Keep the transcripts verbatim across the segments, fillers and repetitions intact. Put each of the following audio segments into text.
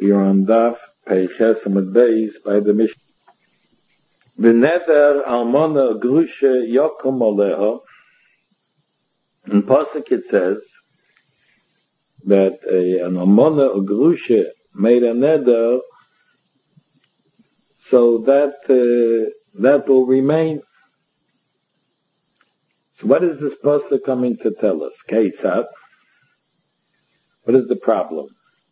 We are on Daf Peiches Amud Beis by the Mishnah. V'neder almona grusha yokum aleha. In Pasuk it says that a, an almona or grusha made a neder, so that uh, that will remain. So what is this Pasuk coming to tell us? Keitzad. What is the problem?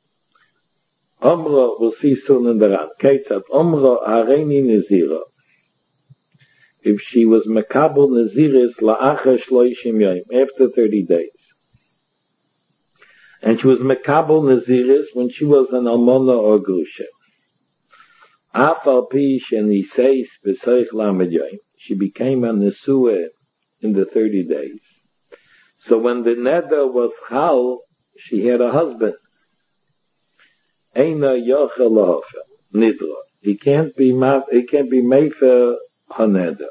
Omra, we'll see soon in the Ran. Keitzad, Omra hareini nezira. If she was mekabel neziris la'achar shloishim yom, after thirty days. And she was mekabel neziris when she was an almona or grusha. Afal pi sheniseis b'soich lamed yom. She became a nesua in the thirty days. So when the neder was chal, she had a husband. Eina yochel lahofer nidra. He can't be ma. He can't be made for her neder.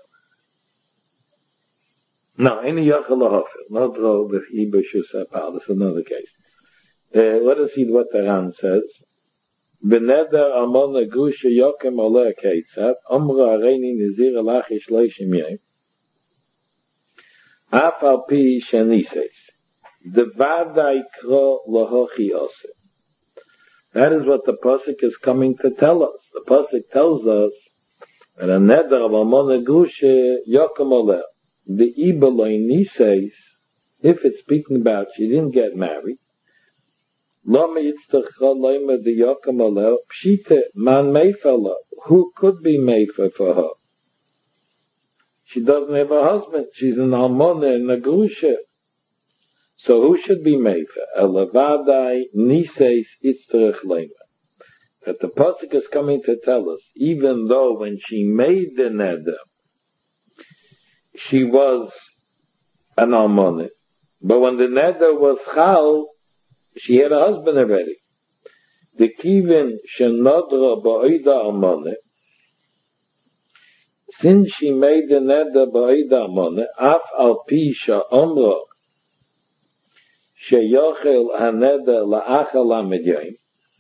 No, eina yochel lahofer. Not the ibashus apal. That's another case. Uh, let us see what the Ran says. V'neder almona grusha yokem oleh keitzad omra hareini nezira lachish loishim yom afal pi sheniseis. The vadai kro lahochi ose. That is what the pasuk is coming to tell us. The pasuk tells us that a neder of almona grusha yokem oleh. The ibeloi niseis, if it's speaking about she didn't get married, lama yitztach loyma the yokem oleh pshite man meifela. Who could be meifer for her? She doesn't have a husband. She's an almona and a grusha. So who should be meifer? Elavadai niseis yitztach loyma. That the pasuk is coming to tell us, even though when she made the neder, she was an almona, but when the neder was chal, she had a husband already. The kivin shenodra ba'ida almona, since she made the neder ba'ida almona, af al pi sha'omra sheyochel haneder la'achal lamed yom.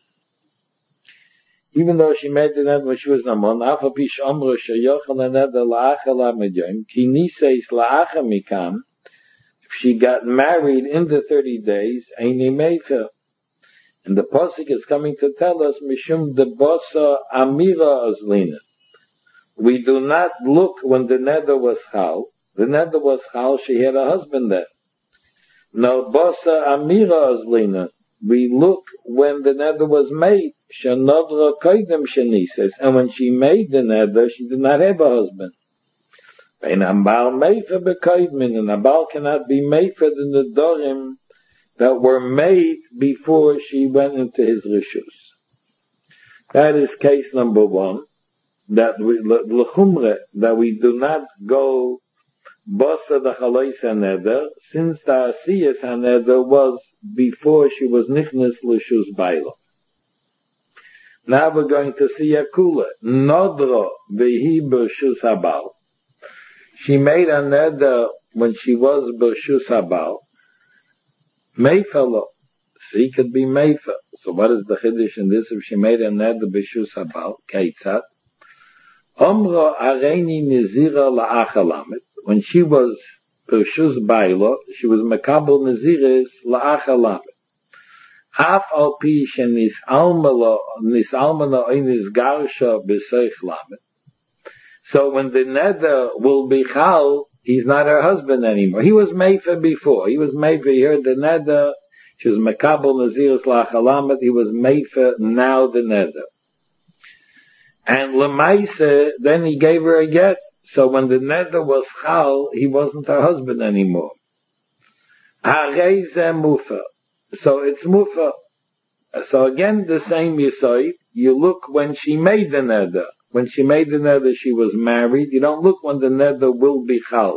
Even though she made the neder when she was an almona, af al pi sha'omra sheyochel haneder la'achal lamed yom, ki niseis la'achal mikam. If she got married in the thirty days, eini meifer. And the pasuk is coming to tell us, mishum debosa amira azlina. We do not look when the neder was chal. The neder was chal, she had a husband there. No bosa amira azlina. We look when the neder was made. Shenodra koidem shenises. And when she made the neder, she did not have a husband. And a baal meifer bekoidmin, and a baal cannot be meifer in the dorim that were made before she went into his rishus. That is case number one. That we l'chumre, that we do not go bosa the chalois haneder, since the asiyas haneder was before she was nichnas l'shus baila. Now we're going to see a kula nodro vehi b'shus habal. She made a neder when she was b'shus habal. Meifelo. She could be meifer. So what is the chiddush in this? If she made a neder b'shus habal, keitzad. Omra areini nezira la'achal lamed. When she was b'shus baila, she was mekabel neziris la'achal lamed. Af al pi shenis almala nis almana oinis garsha b'soich lamed. So when the neder will be chal, he's not her husband anymore. He was meifer before. He was meifer. He heard the neder. She was mekabel naziris la'achalamet. He was meifer. Now the neder. And lemaise, then he gave her a get. So when the neder was chal, he wasn't her husband anymore. Harei ze mufa. So it's mufa. So again, the same yisoid. You look when she made the neder. When she made the neder, she was married. You don't look when the neder will be chal.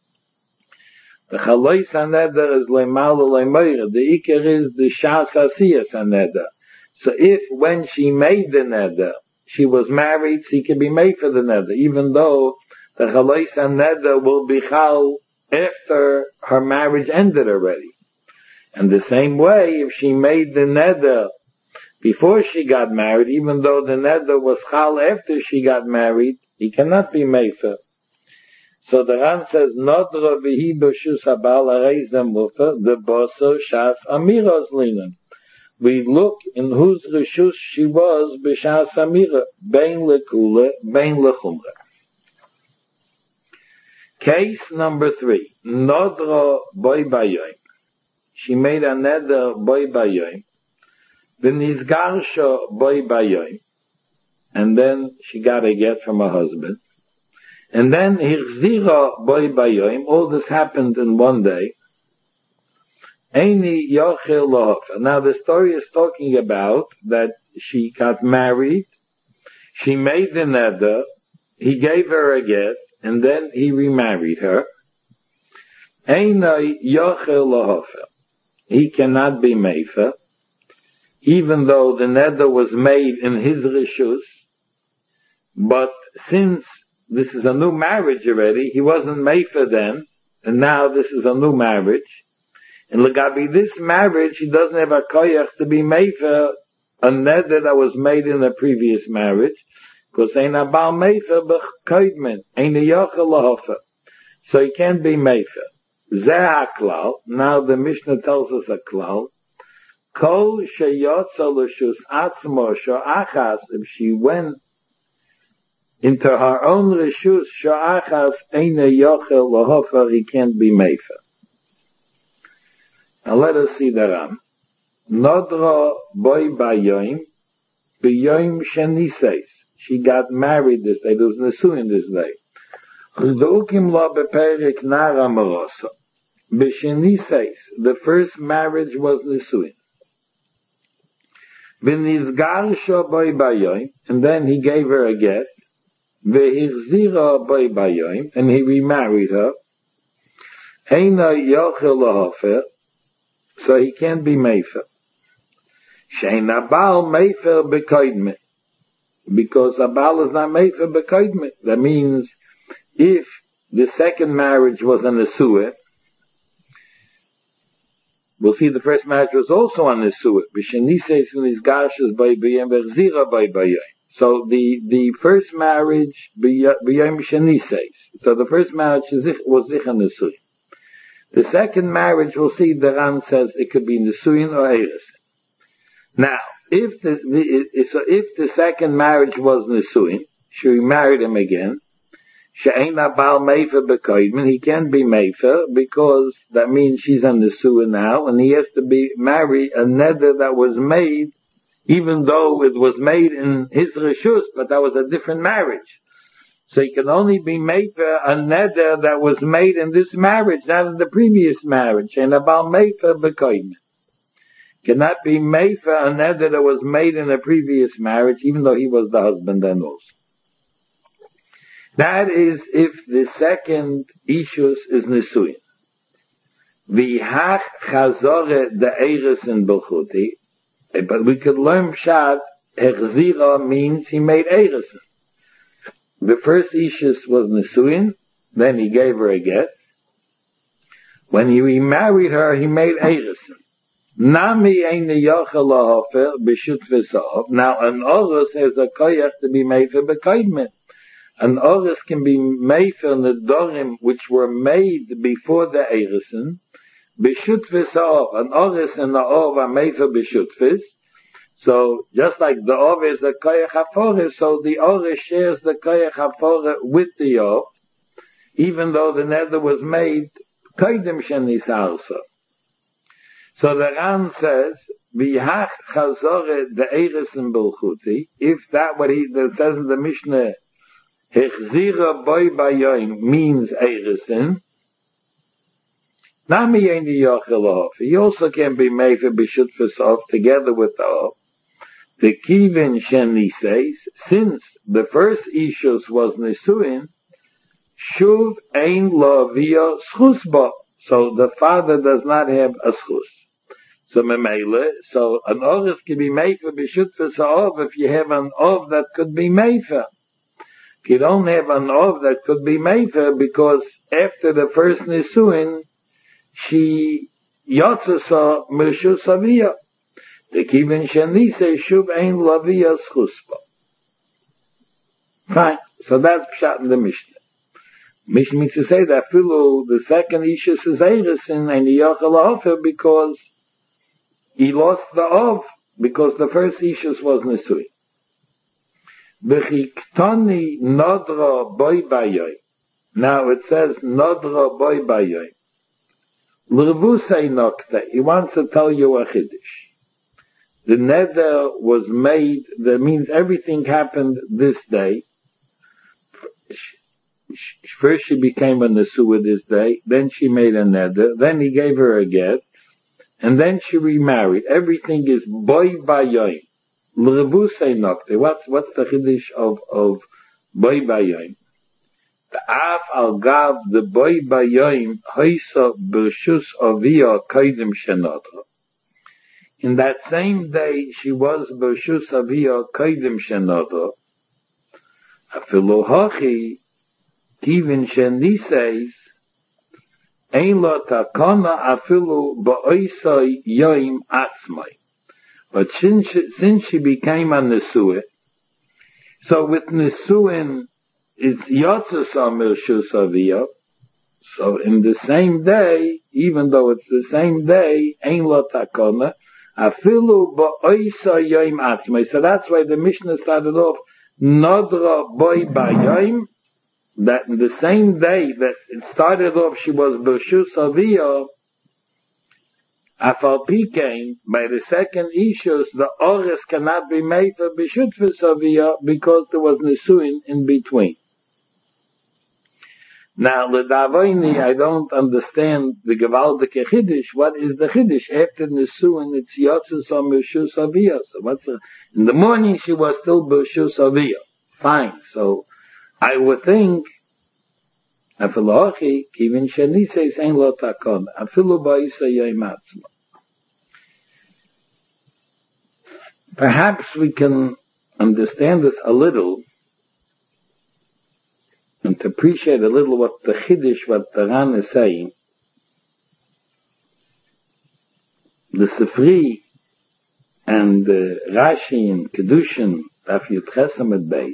The chalois haneder is leimala leimeira. The iker is the shas asiyas haneder. So if when she made the neder, she was married, she can be made for the neder, even though the chalois haneder will be chal after her marriage ended already. And the same way, if she made the neder before she got married, even though the neder was chal after she got married, he cannot be mefer. So the Ran says, Nodra v'hi b'shus habal arei zemufa, the boso shas amiros linen. We look in whose reshus she was b'shas amira, bein lekula, bein lechumra. Case number three, Nodra boy bayoim. She made a neder boy bayoim, v'nizgarsha boy bayoim, and then she got a get from her husband. And then Hirzira boy bayoim, all this happened in one day. Eini yochel lohofer. Now the story is talking about that she got married, she made the neder, he gave her a get, and then he remarried her. Eini yochel lohofer. He cannot be mefer, even though the neder was made in his reshus, but since this is a new marriage already, he wasn't mefer then, and now this is a new marriage. And legabi this marriage, he doesn't have a koyach to be mefer a neder that was made in the previous marriage, because ein abal mefer b'koidmen, ein yochel lahofer. So he can't be mefer. Zeh haklal. Now the Mishnah tells us a klal. Kol sheyotza l'shus atzmo sho'achas, if she went into her own reshus, sho'achas eina yochel lahofer, he can't be mefer. Now let us see the Ram. Nodra boy bayoim, bayoim sheniseis. She got married this day. There was nesuin this day. Chdukim lo beperik nara marosa. B'sheniseis. The first marriage was nesuin. V'nizgarsha boy bayoim, and then he gave her a get. V'hirzira boy bayoim, and he remarried her. Eina yochel lahofer. So he can't be mefer. Shein abal mefer bekoidme. Because abal is not mefer bekoidme. That means if the second marriage was an nesua, we'll see the first marriage was also an nesua. B'sheniseis v'nizgarshas by b'yem v'chzira by b'yem. So the, the first marriage b'yem sheniseis. So the first marriage was zich an nesua. The second marriage, we'll see, the Ran says it could be Nesuin or Eresin. Now, if the, the, so if the second marriage was Nesuin, she remarried him again, She'ein abal mefer b'koidmin, he can't be mefer, because that means she's on Nesuin now, and he has to be marry a neder that was made, even though it was made in his reshus, but that was a different marriage. So he can only be mefer a neder that was made in this marriage, not in the previous marriage. And about mefer b'koidmen. Cannot be mefer a neder that was made in the previous marriage, even though he was the husband then also. That is if the second ishus is nesuin. V'hach chazore the eres in b'chuti. But we could learn pshat, hechzira means he made eresin. The first ishus was nesuin, then he gave her a get. When he remarried her, he made eresin. Nami ein yochel lahofer b'shut v'sa'ov. Now an oros has a koyach to be made for b'koidmen. An oros can be made for nedorim which were made before the eresin. B'shut v'sa'ov. An oros and the ov are made for b'shut v's. So, just like the Ov is a Koyach HaForeh, so the Ore shares the Koyach HaForeh with the Ov, even though the neder was made Koydim Shenisarsa. So the Ran says, V'hach Chazore the Eresin B'lchuti, if that what he that says in the Mishnah, Hechzira Boy Bayoim means Eresin, Nami Yeini Yochel Ov. He also can be made for B'shut V'sov together with the Ov. The Kivin Sheni says, since the first ishus was Nesuin, Shuv Ein Lo Via Schusba. So the father does not have a schus. So Memele, so an oris can be made for B'shut V'sov if you have an Ov that could be made for. If you don't have an Ov that could be made for, because after the first Nesuin, she Yotzasa Mirshus Aviyah. The Kivin Shani says Shuv Ein Laviyas Chuspa. Fine. So that's Pshat in the Mishnah. Mishnah means to say that Filu, the second Isha says Eiresin and Yachal Hofer because he lost the Ov because the first Isha was Nesui. Bechiktani Nodra Boy Bayoy. Now it says Nodra Boy Bayoy. L'rvusei Nokta. He wants to tell you a Chiddush. The neder was made, that means everything happened this day. First she became a Nesua this day, then she made a neder, then he gave her a get, and then she remarried. Everything is boy bayoim. L'revusei nokte. What's, what's the chiddush of, of boy bayoim? The af al gav, the boy bayoim, hoisa b'rshus aviyah koidim shenodra. In that same day, she was b'rshus aviyah koidim shenodra. Afilu hachi, kivin sheniseis, ein lo takana afilu ba'oisai yoim atzmai. But since she, since she became a Nesua, so with Nesuin, it's Yotzes Amirshus Aviyah. So in the same day, even though it's the same day, Ein Lo Takona, Afilu Ba'oisa Yoim Atzmai. So that's why the Mishnah started off, Nodra Boi Bayoim, that in the same day that it started off, she was B'Shus Aviyah, Afal Pikein, by the second issues, the Ores cannot be made for B'Shutfus Aviyah because there was Nesuin in between. Now, L'Davoini, I don't understand the Gewaldike Chiddush. What is the Chiddush? After Nesuin, it's Yotzes or B'Shus Aviyah. So what's the, in the morning she was still B'Shus Aviyah. Fine. So, I would think, Afilu Hachi, Kivin Shani says, Ein Lo Takon, Afilu Ba'isa Yoim Atzma. Perhaps we can understand this a little and to appreciate a little what the Chiddush, what the Ran is saying. The Sifri and the Rashi and Kedushin, Daf Yud Chesamet Beis,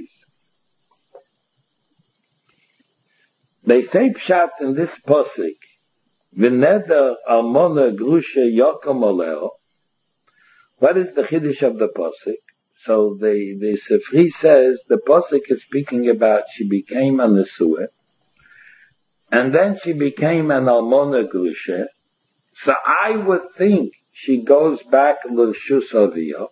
they say Pshat in this Posik, V'neder Almona Grusha Yokom Oleo. What is the Chiddush of the Posik? So the, the Sifri says the Posik is speaking about she became a Nesua, and then she became an Almona Grusha. So I would think she goes back L'Shus Aviyah.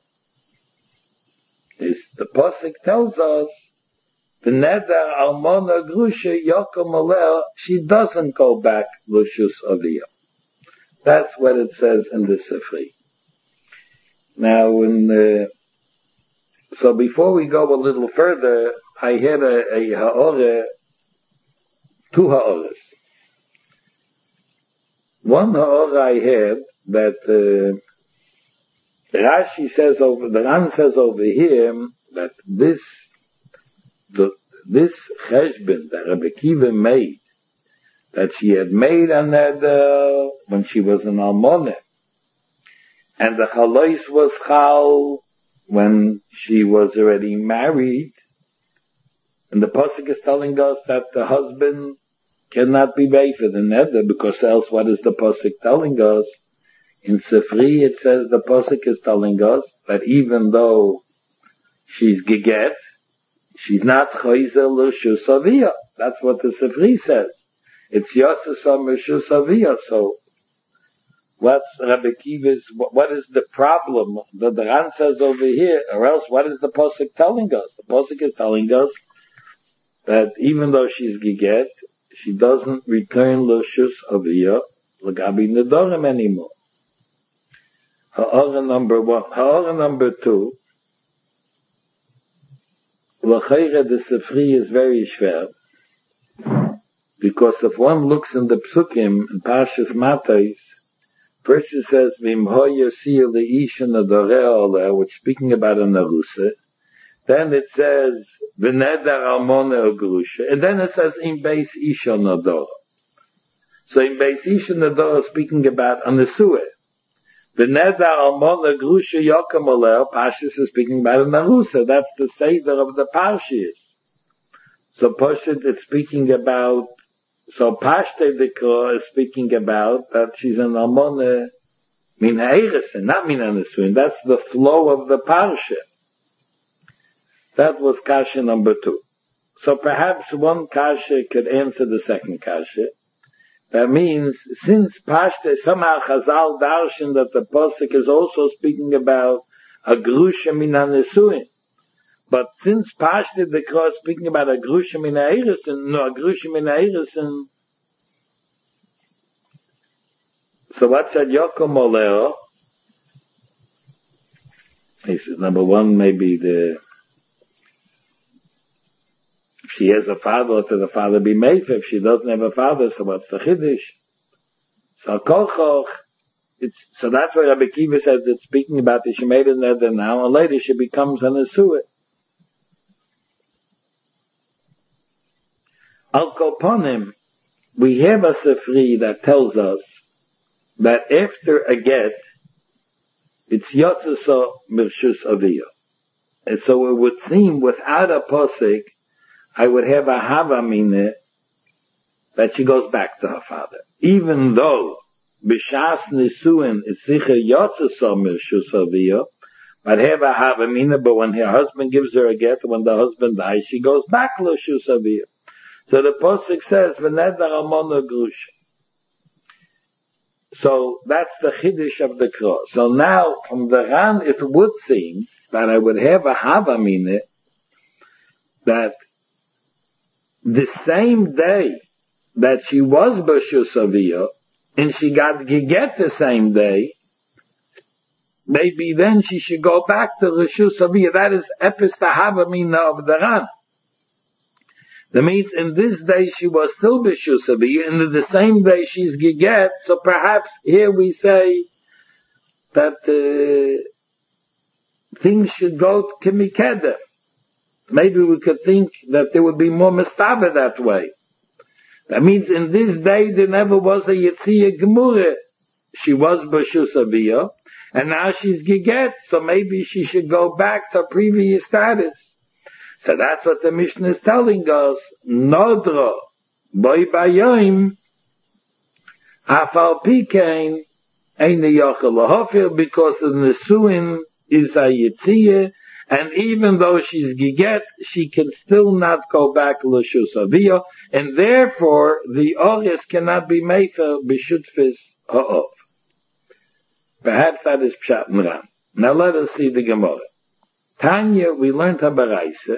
The Posik tells us the Neder Almona Grusha Yokom Oleh, she doesn't go back L'Shus Aviyah. That's what it says in the Sifri. Now, when, uh, so before we go a little further, I had a, a ha'orah, two ha'orahs. One ha'orah I had that, uh, Rashi says over, the Ran says over here that this, the, this cheshbon that Rabbi Kiva made, that she had made on that, uh, when she was an almonah, and the chalois was chal when she was already married. And the pasuk is telling us that the husband cannot be made for the neder, because else what is the pasuk telling us? In Sifri it says the pasuk is telling us that even though she's geget, she's not chayzer l'shus aviyah. That's what the Sifri says. It's yotzes l'shus aviyah. So what's Rabbi Kiva's, what is the problem that the Ran says over here, or else what is the Posuk telling us? The Posuk is telling us that even though she's Giget, she doesn't return L'Shus Aviyah, L'Gabi Nedorim anymore. Ha'ara number one. Ha'ara number two, L'Chayre the Sifri is very schwer, because if one looks in the Psukim, in Parshas Matais, first it says, V'imho yosir le'isha nadoreh, which speaking about a narusa. Then it says, V'neder almona grusha. And then it says, in beis isha nadoreh. So in beis isha nadoreh speaking about a nesua. V'neder almona grusha yokem aleh, Pashas is speaking about an arusa. That's the seder of the Parshas. So Pashas it's speaking about, so Pashte Dikra is speaking about that she's an almona min ha'eresin, not min ha'nesuin. That's the flow of the Parsha. That was kasha number two. So perhaps one kasha could answer the second kasha. That means, since Pashta, somehow Chazal darshan that the Pasuk is also speaking about a grusha min ha'nesuin. But since Pashta the Kra is speaking about a grusha min ha'eresin, no, a grusha min ha'eresin, so what said Yokem Oleo? He says, number one, maybe the, if she has a father, let the father be meifer. If she doesn't have a father, so what's the chiddush? So Kolchoch, it's, so that's why Rabbi Kiva says it's speaking about the she made it there now, and later she becomes an Asua. Al Kolponim, we have a Sefri that tells us that after a get, it's Yotzusa Mirshus Aviyah. And so it would seem without a posik, I would have a Havamine that she goes back to her father. Even though B'shas Nisuin it's sicher Yotzusa Mirshus Aviyah, but have a Havamine, but when her husband gives her a get, when the husband dies, she goes back to L'shus Aviyah. So the posik says, V'neder almona grusha. So that's the chiddush of the cross. So now, from the Ran, it would seem that I would have a Havamine that the same day that she was B'shus Aviyah, and she got Giget the same day, maybe then she should go back to Rishus Aviyah. That is Epis the Havamina of the Ran. That means in this day she was still B'shus Aviyah, and in the same day she's Giget, so perhaps here we say that uh, things should go to Kimikeda. Maybe we could think that there would be more Mestaba that way. That means in this day there never was a Yetziyah Gemurah. She was B'shus Aviyah, and now she's Giget, so maybe she should go back to her previous status. So that's what the Mishnah is telling us. Nodra, boy bayoim, afal pikein, ein yochel lahofir, because the Nesuin is a Yetziyah, and even though she's Giget, she can still not go back to L'shus Aviyah, and therefore the Oris cannot be made for B'shutfis ha'ov. Perhaps that is Pshat and Ram. Now let us see the Gemara. Tanya, we learned a Baraisa,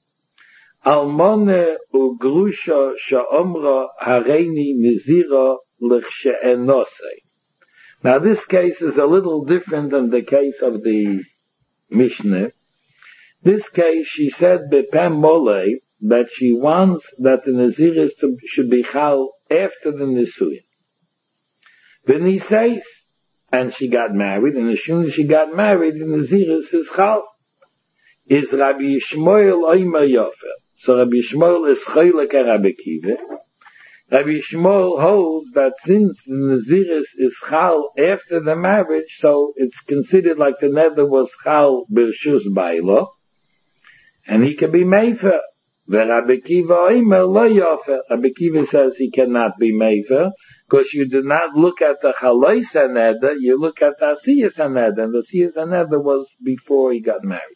Almone ugrusha sha'omra hareini nizira l'chshe'enosei. Now this case is a little different than the case of the Mishnah. This case, she said bepem mole that she wants that the Nazir should be chal after the Nisuin. Then he says, and she got married, and as soon as she got married, the Nazir is chal. Is Rabbi Yishmael Oimer Yofer. So Rabbi Yishmael is Choylek Rabbi Kiva. Rabbi Yishmael holds that since the Naziris is chal after the marriage, so it's considered like the nether was chal b'rshus bailo, and he can be meifer. The Rabbi Kiva Oimer Lo Yofer. Rabbi Kiva says he cannot be meifer, because you do not look at the chalois haneder, you look at the asiyas haneder, and the asiyas haneder was before he got married.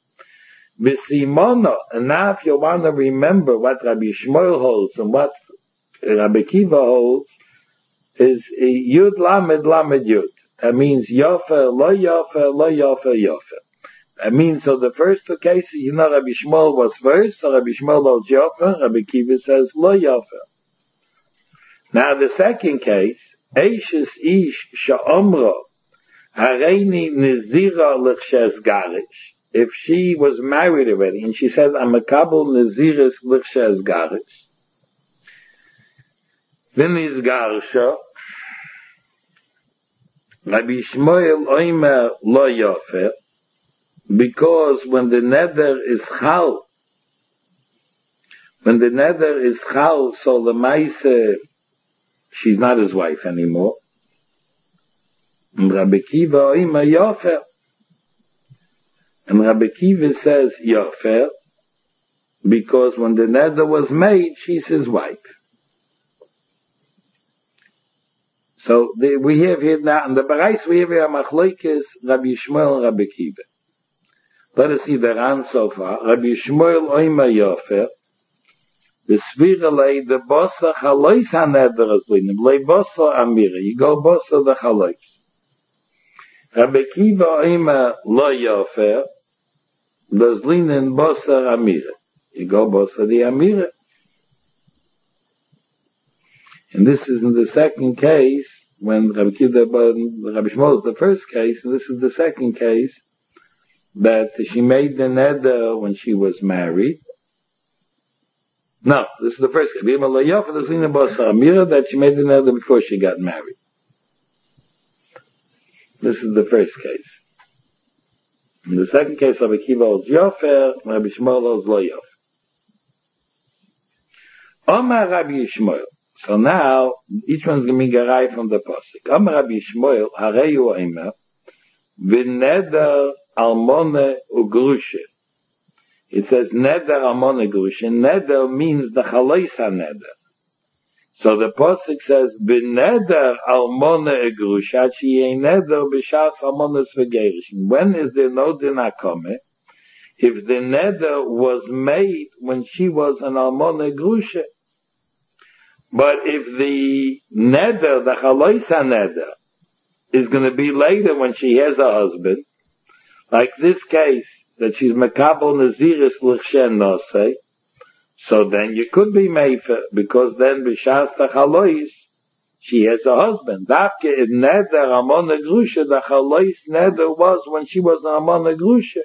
V'simono, and now if you want to remember what Rabbi Shmuel holds and what Rabbi Kiva holds, is Yud Lamed Lamed Yud. That means Yofer, Lo Yofer, Lo Yofer, Yofer. That means, so the first two cases, you know Rabbi Shmuel was first, so Rabbi Shmuel holds Yofer, Rabbi Kiva says Lo Yofer. Now the second case, Eishes Ish Sha'omro, Hareini Nizira L'chshes Garish. If she was married already, and she said, I'm a kabul Naziris L'chshes Garish, then is Garisha, Rabbi Shmuel Oimer Lo Yofer, because when the nether is chal, when the nether is chal, so the maise, she's not his wife anymore. And Rabbi Kiva oima yofer. And Rabbi Kiva says yofer, because when the neder was made, she's his wife. So the, we have here now, in the Barais we have here Machlokes Rabbi Yishmael and Rabbi Kiva. Let us see the Ran so far. Rabbi Yishmael oima yofer, the Sviralei, the Bossa Chalois HaNeder is linim, lei Bossa Amira, you go Bossa the Chalois. Rabbi Kiva oima lo yofer, there's linen Bossa Amira, you go Bossa the Amira. And this is in the second case, when Rabbi Kiva, Rabbi Shmuel is the first case, and this is the second case, that she made the neder when she was married. No, this is the first case. That she made the neder before she got married. This is the first case. In the second case, Rabbi Kiva holds yofer, Rabbi Shmuel holds lo yofer. Omar Rabbi Yishmael. So now, each one's going to be garai from the pasuk. Amar Rabbi Yishmael, hareyu oimer, v'neder almone ugrushe. It says neder almone ugrushe. Neder means the chalois ha-neder. So the pasuk says, v'neder almone ugrushe, achi yei neder b'shas almones v'gerishin. When is there no din hakome? If the neder was made when she was an almone ugrushe. But if the neder, the chalois ha-neder, is going to be later when she has a husband, like this case, that she's mekabel naziris l'chshen nosei, so then you could be meifer, because then b'shas the chalois, she has a husband. Dafke in neder amona grusha, the chalois neder was when she was an amona grusha.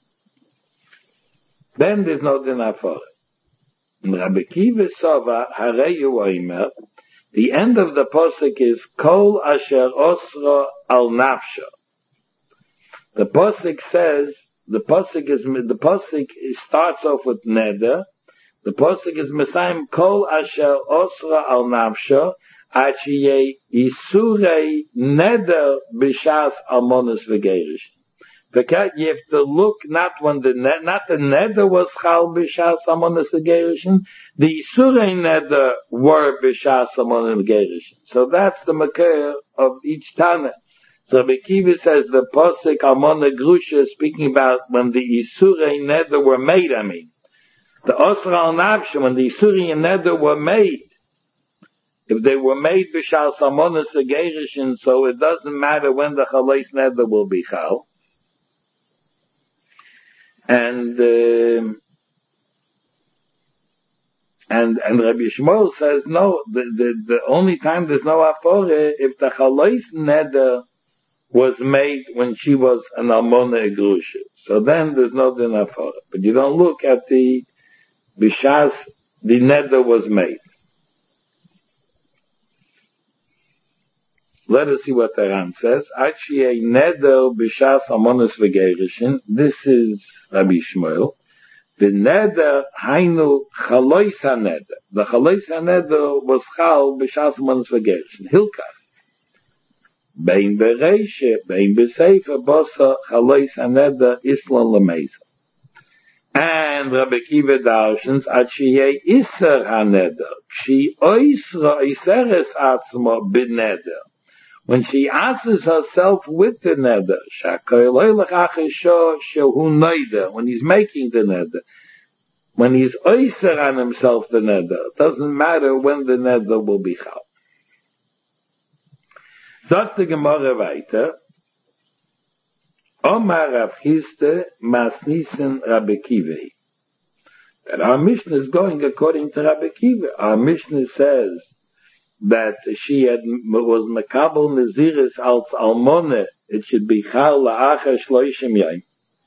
Then there's no dinah for it. In Rabbi Kiva Sova, Hareyu Oimer, the end of the posuk is Kol Asher Osra Al Nafsha. The posuk says, the posuk is, the posuk starts off with Neder. The posuk is Messiah Kol Asher Osra Al Nafsha, Achiye Isurei Neder Bishas Almonas V'Gerish. Because you have to look not when the ne- not the neder was chal b'shas amonas gerishin, the isurei neder were b'shas amonas gerishin. So that's the makar of each tana. So Rabbi Kiva says the posik amona grusha is speaking about when the isurei neder were made. I mean, the osra al nafsha, when the isurei neder were made. If they were made b'shas amonas gerishin, so it doesn't matter when the chalais neder will be chal. And, uh, and, and Rabbi Shmuel says, no, the, the, the only time there's no afore, if the chalois neder was made when she was an almona grusha. So then there's no din afore. But you don't look at the, bishas, the neder was made. Let us see what the Ram says. Achie neder b'shas amonos v'gerishin. This is Rabbi Shmuel. The neder hainu chalois ha-neder. The chalois ha-neder was chal b'shas amonos v'gerishin. Hilkach. Bein bereishe, bein b'seifa, bosa chalois ha-neder islan lemeza. And Rabbi Kiva darshans achie iser ha-neder. Kshi oisra iseres atzmo b'neder. When she answers herself with the neder, when he's making the neder, when he's oiser on himself the neder, it doesn't matter when the neder will be chal. Sagt the Gemara weiter, Omar Rav Chiste Masnisen Rabbi Kiva. That our Mishnah is going according to Rabbi Kiva. Our Mishnah says that she had was mekabel naziris als almone, it should be chal la'achar shloishim yom.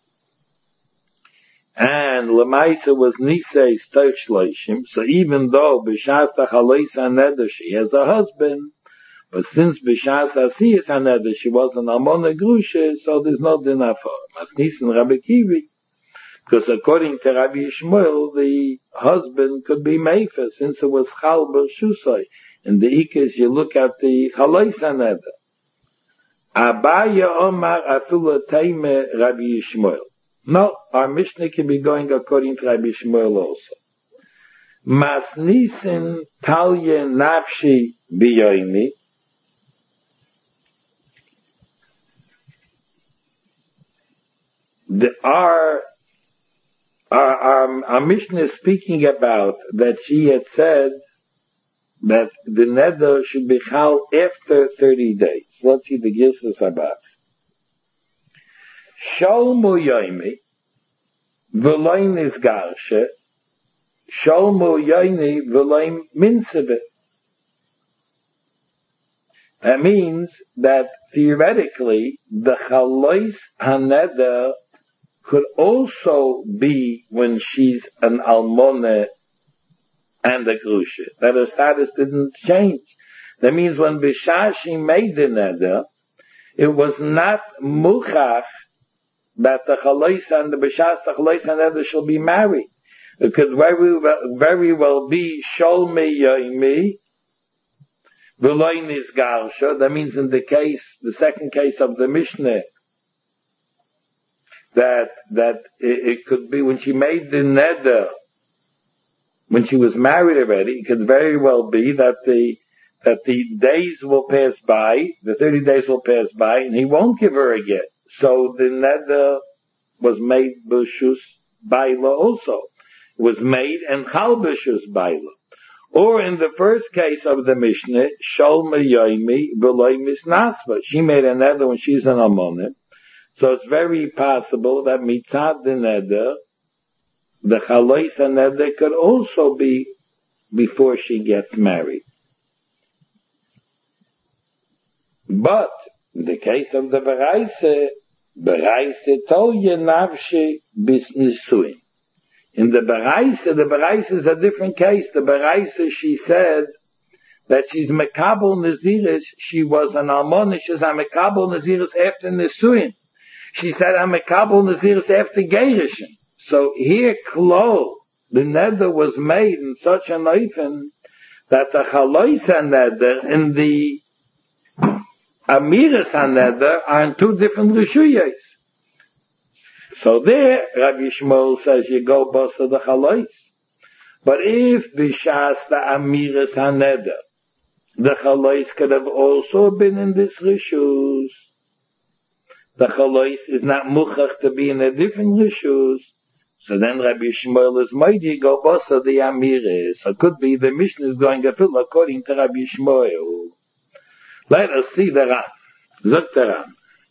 And lemaisa was nisei stoich shloishim. So even though b'shas tachalois haneder she has a husband, but since b'shas asiyas haneder she was an almone grusha, so there's no dinah for her. Masnisen Rabbi Kiva, because according to Rabbi Yishmael, the husband could be meifer since it was chal b'shusay. In the Ikes, you look at the Chalois HaNeder. Abaya Omar Afula Taime Rabbi Yishmael. No, our Mishnah can be going according to Rabbi Yishmael also. Masnisin Talye Nafshi Biyoimi. The, our, our, our, our Mishnah is speaking about that she had said that the neder should be chal after thirty days. Let's see the Gilsus above. Sholmu yoimi, v'loim nisgarshe, sholmu yoimi, v'loim minsebe. That means that theoretically, the chalois haneder could also be when she's an almone and a grusha. That her status didn't change. That means when Bishah she made the neder, it was not muchach that the chalois and the Bishas, the chalois and neder shall be married. It could very well, very well be shol me yoimi, v'loy nisgarsha. That means in the case, the second case of the Mishnah, that, that it, it could be when she made the neder, when she was married already, it could very well be that the, that the days will pass by, the thirty days will pass by, and he won't give her a get. So the neder was made b'shus baila also. It was made and chal b'shus baila. Or in the first case of the Mishnah, shol meyoimi v'loy misnasva. She made a neder when she's an almonet. So it's very possible that mitzad the neder, the chalois and neder could also be before she gets married. But in the case of the Beraise, Beraise tolye nafshi bis nisuin. In the Beraise, the Beraise is a different case. The Beraise, she said that she's mekabel naziris. She was an almonish, she's a mekabel naziris after nisuin. She said a mekabel naziris after gerishin. So here, klo, the neder was made in such an oifen that the chalois neder and the amiris neder are in two different rishuyos. So there, Rabbi Yishmael says you go basa the chalois. But if b'shas the amiris neder, the chalois could have also been in this rishus. The chalois is not muchach to be in a different rishus. So then Rabbi Yishmael is mighty, go basa the amiris. So it could be the Mishnah is going to fill according to Rabbi Yishmael. Let us see the Ram. Zok the Ram.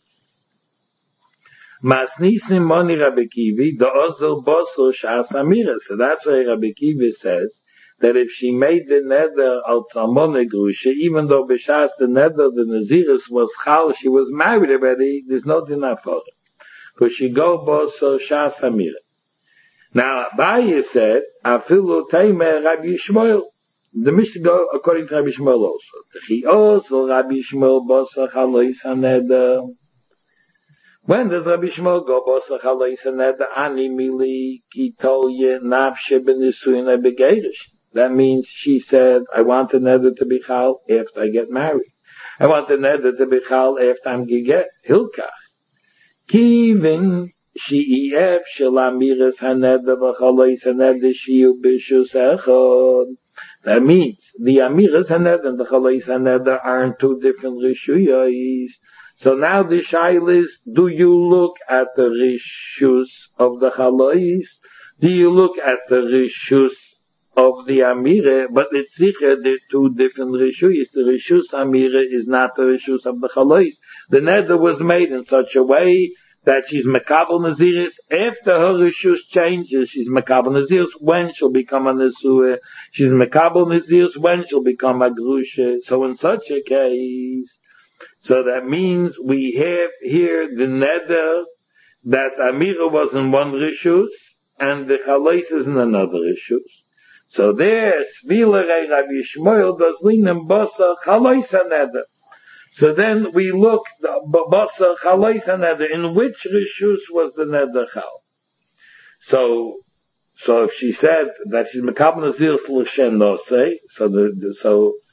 Masnisim moni Rabbi Kivi, the ozel basa shas amiris. So that's why Rabbi Kivi says that if she made the neder al tzalmone grusha, even though b'shas the neder, the naziris was chal, she was married already, there's no dinah for it. But she go basa shas amiris. Now, Abaye said, Afilu Taimeh Rabbi Yishmael. The Mishnah go according to Rabbi Yishmael also. He also Rabbi Yishmael bosa chalois haneder. When does Rabbi Yishmael go bosa chalois haneder? Ani mili ki tolye nafshe b'nisuin begeirish. That means she said, I want the neder to be chal after I get married. I want the neder to be chal after I'm geget. Hilkach. Kivin She'ef shel amiris haneder v'chalois haneder shiu b'shus echad. That means the amiris haneder and the chalois haneder are in two different rishuyos. So now the shail is, do you look at the rishus of the chalois? Do you look at the rishus of the amire? But it's sicher the two different rishuyos. The rishus amire is not the rishus of the chalois. The neder was made in such a way that she's mekabel naziris after her rishus changes. She's mekabel naziris when she'll become a nesua. She's mekabel naziris when she'll become a grusha. So in such a case, so that means we have here the neder that amira was in one rishus and the chalois is in another rishus. So there, svilere Rabbi Yishmael does linem basa chalois neder. So then we look, basa chalois neder, in which rishus was the neder chal? So, so if she said that she's mekabel naziris l'shen nosei, so the, the so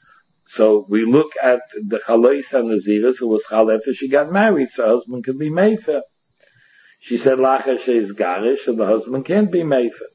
So we look at the Chalois and Naziris who was Chal after she got married, so her husband could be Mefer. She said, Lacha she's Garish, so the husband can't be Mefer.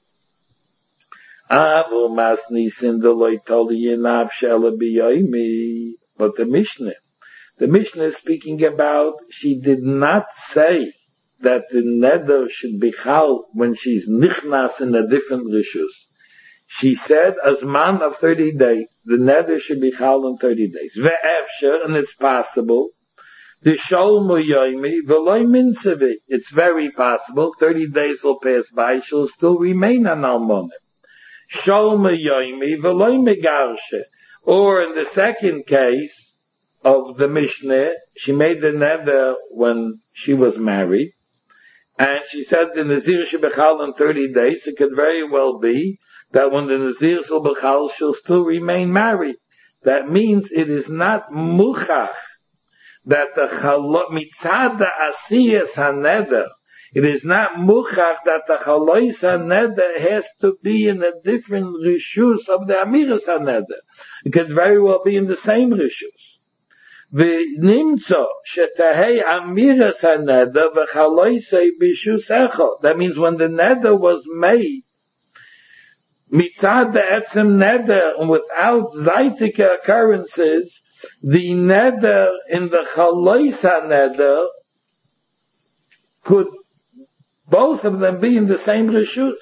Avu Masni Sindaloi Toli Yinav Shela Biyoimi. But the Mishnah, the Mishnah is speaking about, she did not say that the neder should be chal when she's nichnas in a different rishus. She said, as man of thirty days, the neder should be chal in thirty days. Ve'efsher, and it's possible, the sholmu yoimi, v'loi minsevi. It's very possible, thirty days will pass by, she'll still remain an almonim. Sholmu yoimi, v'loi megarshe. Or in the second case of the Mishnah, she made the neder when she was married, and she said the Nazir should be chal in thirty days. It could very well be that when the Nazir shall be chal, she'll still remain married. That means it is not muchach that the chalot mitzad the asiyas haneder. It is not muchach that the chalois haneder has to be in a different rishus of the amiras haneder. It could very well be in the same rishus. V'nimtzo shetahei amiras haneder v'chaloisei bishus echod. That means when the neder was made, mitzad the etzem neder, and without zaitik occurrences, the neder in the chalois haneder could both of them be in the same rishus.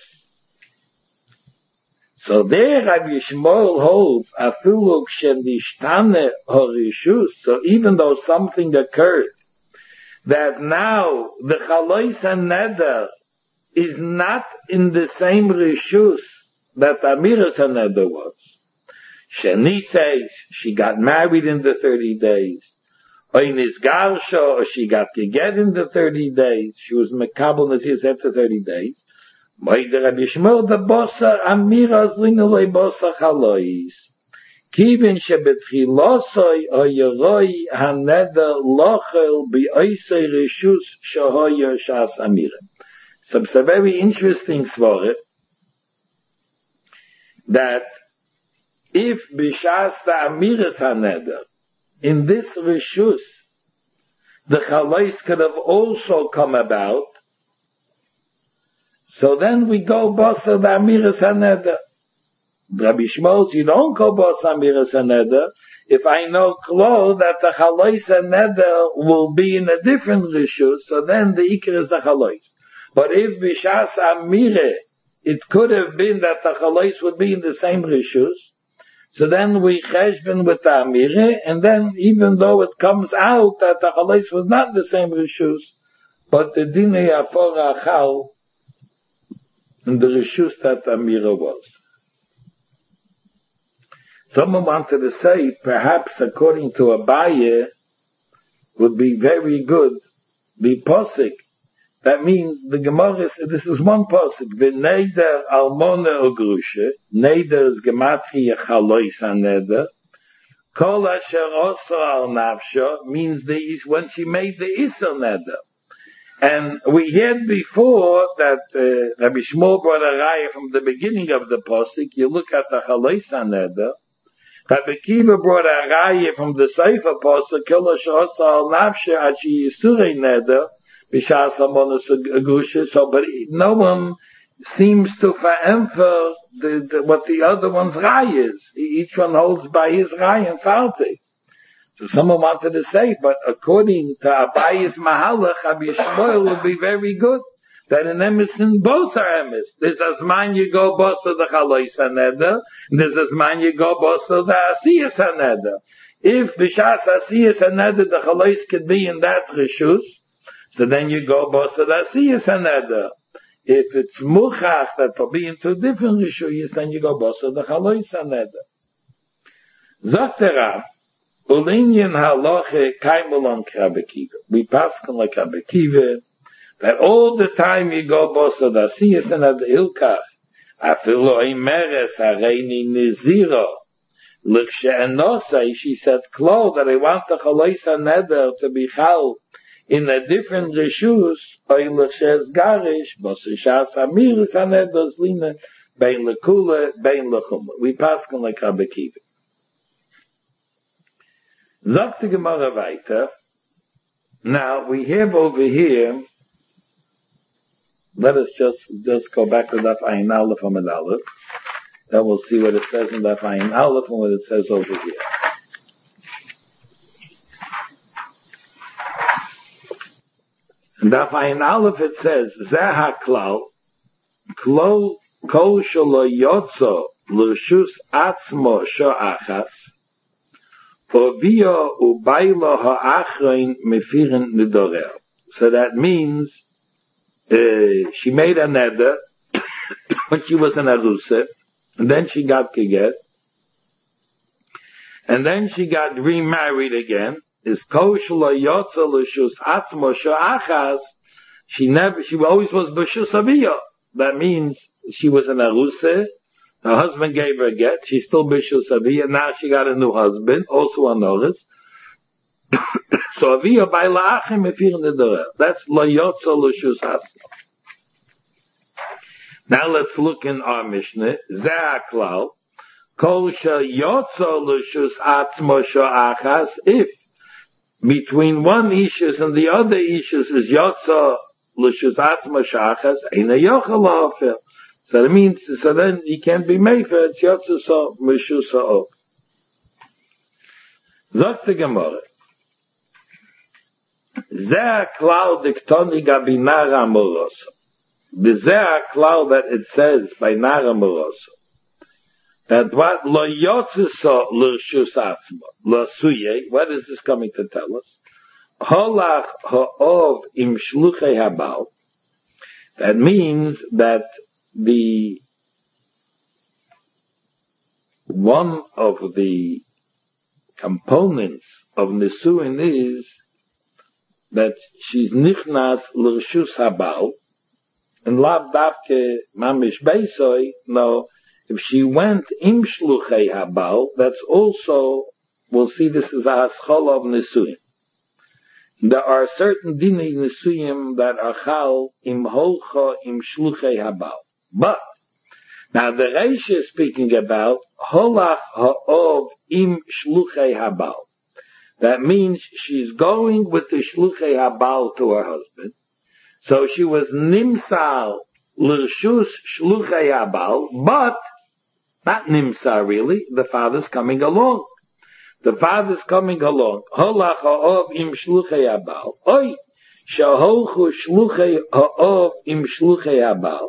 So there Rabbi Yishmael holds afilu kshenishtane horishus. So even though something occurred, that now the chalois haneder is not in the same rishus that Amiras haneder was. Sheni says she got married in the thirty days. Oynis garsha, or she got to get in the thirty days. She was mekabel nazis after thirty days. Moide Rabbi Yishmael the bossa amiras linolei bossa chalois. Kivin shebetchilosoi oyeroi haneder lochel bi'oisei rishus shahoyer shas amirim. So it's a very interesting svara that if b'shas the amiras haneder, in this rishus, the chalois could have also come about. So then we go bossa the amiras haneder. Rabbi Yishmael, you don't go bossa amiras haneder if I know klo that the chalois haneder will be in a different rishus. So then the ikar is the chalois. But if b'shas amire, it could have been that the chalois would be in the same rishus. So then we cheshbon with the amire, and then even though it comes out that the chalois was not the same rishus, but the dinei afora chal in the rishus that the amire was. Someone wanted to say, perhaps according to Abaye, would be very good, the posik. That means the Gemara, this is one posik, v'neder almona ugrusha, neder is gematria chalois haneder, kol asher oso al nafsho, means the is when she made the isel neder. And we heard before that uh, Rabbi Shmuel brought a raya from the beginning of the posik. You look at the chalois haneder. Rabbi Kiva brought a raya from the Sefer posik, kol asher oso al nafsho achi yisurei neder. So, but no one seems to emphasize the, the, what the other one's rai is. Each one holds by his rai and falte. So someone wanted to say, but according to Abaye's Mahalach, Rabbi Yishmael will be very good. That in emes, both are emes. There's azman you go bossa the chalois haneder, and there's azman you go bossa the asiyas haneder. If b'shas asiyas haneder the chalois could be in that rishus, so then you go bossa the asiyas haneder. If it's muchach that will be in two different rishuyas, then you go bossa the chalois haneder. Zok the Rab, ulinyan halache kaimulon Rabbi Kiva. We pass on like Rabbi Kiva, that all the time you go bossa the asiyas haneder ilkach, afilo imeres hareini niziro, l'kshe'enosai, she said, Klo, that I want the chalois haneder to be chal in a different rishus, oy l'ches garish, bosishas amiris haneder zlina, bein lekula, bein lechumah. We pass on like Rabbi Kiva. Sagt die Gemara weiter. Now, we have over here, let us just, just go back to Daf Ayin Aleph Amud Aleph. Then we'll see what it says in Daf Ayin Aleph and what it says over here. In Daf Ayin Aleph it says, Zeh HaKlal, Kol Shelo Yotzo L'Reshus Atzmo Sho'achas, Ovio Ubaylo Ha'achrein Mefirin Nidorel. So that means, uh, she made a neder when she was in Arusa, and then she got Keget, and then she got remarried again. Is Kol Shelo Yotzo L'Reshus Atzmo Sho'achas, she never, she always was B'Shus Aviyah. That means she was in Arusa, her husband gave her a get, she's still B'Shus Aviyah, now she got a new husband, also on notice. So Aviyah by La'achim Mefirin Nidorel. That's Lo Yotzo L'Reshus Atzmo. Now let's look in our Mishnah. Zeh HaKlal, Kol Sheyotzo L'Reshus Atzmo Sho'achas, if between one Ishus and the other Ishus is Yotzo L'Reshus Atzmo Sho'achas, Eina Yochel La'ofel. So that means, so then he can't be made for it, it's Yotzo So M'Shus Ha'of. Zok the Gemara. Zeh HaKlal Diktoni Gabi Nara Moroso. The Zeh HaKlal that it says by Nara Moroso, that what Lo Yotzo L'Reshus Atzmo, Lo Suye, what is this coming to tell us? Holach Ha'ov Im Shluchei Habal. That means that the one of the components of Nisuin is that she's Nichnas L'Reshus Habal, and Lav Davke Mamish Beisoi, no, if she went Im Shluchei Habal, that's also, we'll see this is a Haschol of Nisuin. There are certain Dinei Nisuyim that are Chal Im Holcha Im Shluchei Habal. But, now the Reisha is speaking about Holach Ha'ov Im Shluchei Habal. That means she's going with the Shluchei Habal to her husband. So she was Nimsal L'Reshus Shluchei Habal, but not Nimsal really, the father's coming along. The father's coming along. Holach Ha'ov Im Shluchei Habal. Oy, Shaholchu Shluchei Ha'ov Im Shluchei Habal.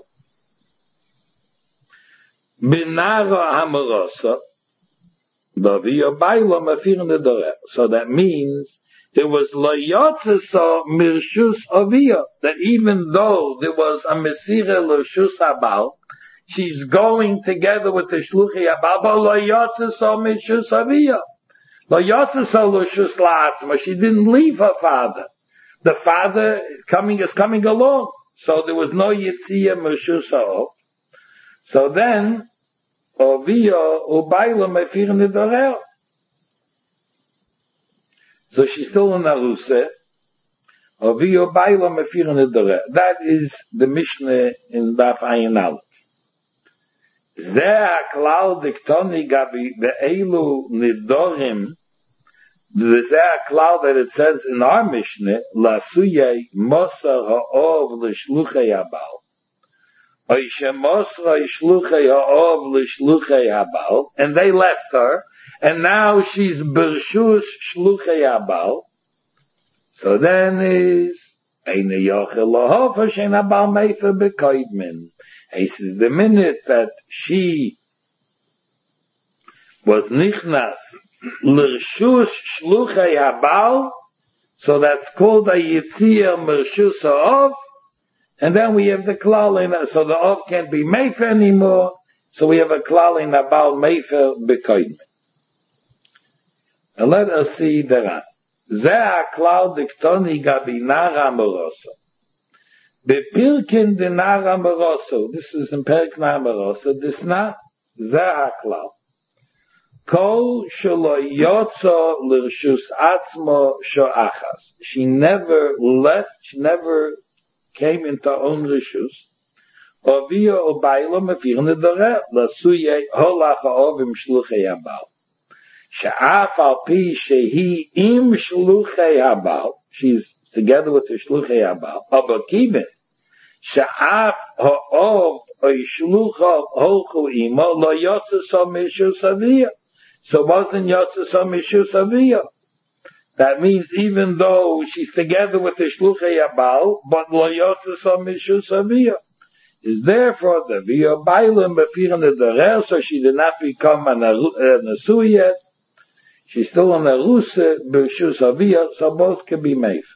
Binara Hamarosa, Bavio Bailo Mefirin Nidorel. So that means there was Lo Yotzo M'Reshus Aviyah, that even though there was a Mesira L'Reshus Habal, she's going together with the Shluchei Habal, but Lo Yotzo M'Reshus Aviyah. Lo Yotzo L'Reshus La'atzma, she didn't leave her father. The father coming is coming along. So there was no Yitziyah M'Reshus Ha'ov. So then, Ovio Ubaylo Mefirin Nidorel. So she's still in Arusa. Ovio Ubaylo Mefirin Nidorel. That is the Mishnah in Daf Ayin Aleph. Zeh HaKlal Diktoni Gabi Be'elu Nidorim. The Zeh HaKlal that it says in our Mishnah, Lasuye Mosar Ha'ov L'Shluchei Habal. And they left her, and now she's B'Reshus Shluchei Habal. So then is Eina Yochel Lahofa Shein Habal Meifer B'Koidmin. He says the minute that she was Nichnas L'Reshus Shluchei Habal, so that's called a Yitziyah M'Reshus Ha'ov. And then we have the klal in, so the Ov can't be Meifer anymore, so we have a klal in Habal Meifer B'Koidmin. And let us see the Ran. Zeh HaKlal Diktoni Gabi Nara Moroso. Bepirkin de Nara Moroso. This is in Perek Nara Moroso. This not Zeh HaKlal. Kol Shelo Yotzo L'Reshus Atzmo Sho'achas. She never left, she never came into her own reshus. Ovio Ubaylo Mefirin Nidorel. Lasuye Holach Ha'ov Im Shluchei Habal. She'af al pi shehi im shluchei habal. She's together with the shluchei habal. Aber kiven. She'af ha'ov oy shluchav holchu imo lo yotze so mishus aviyah. So wasn't yotze so mishus aviyah. That means even though she's together with the shluchei habal, but lo yotze so mishus aviyah. Is therefore the via bailim befiren the derer, so she did not become a nesui yet. She's still on the russe b'shus aviyah, so both can be made.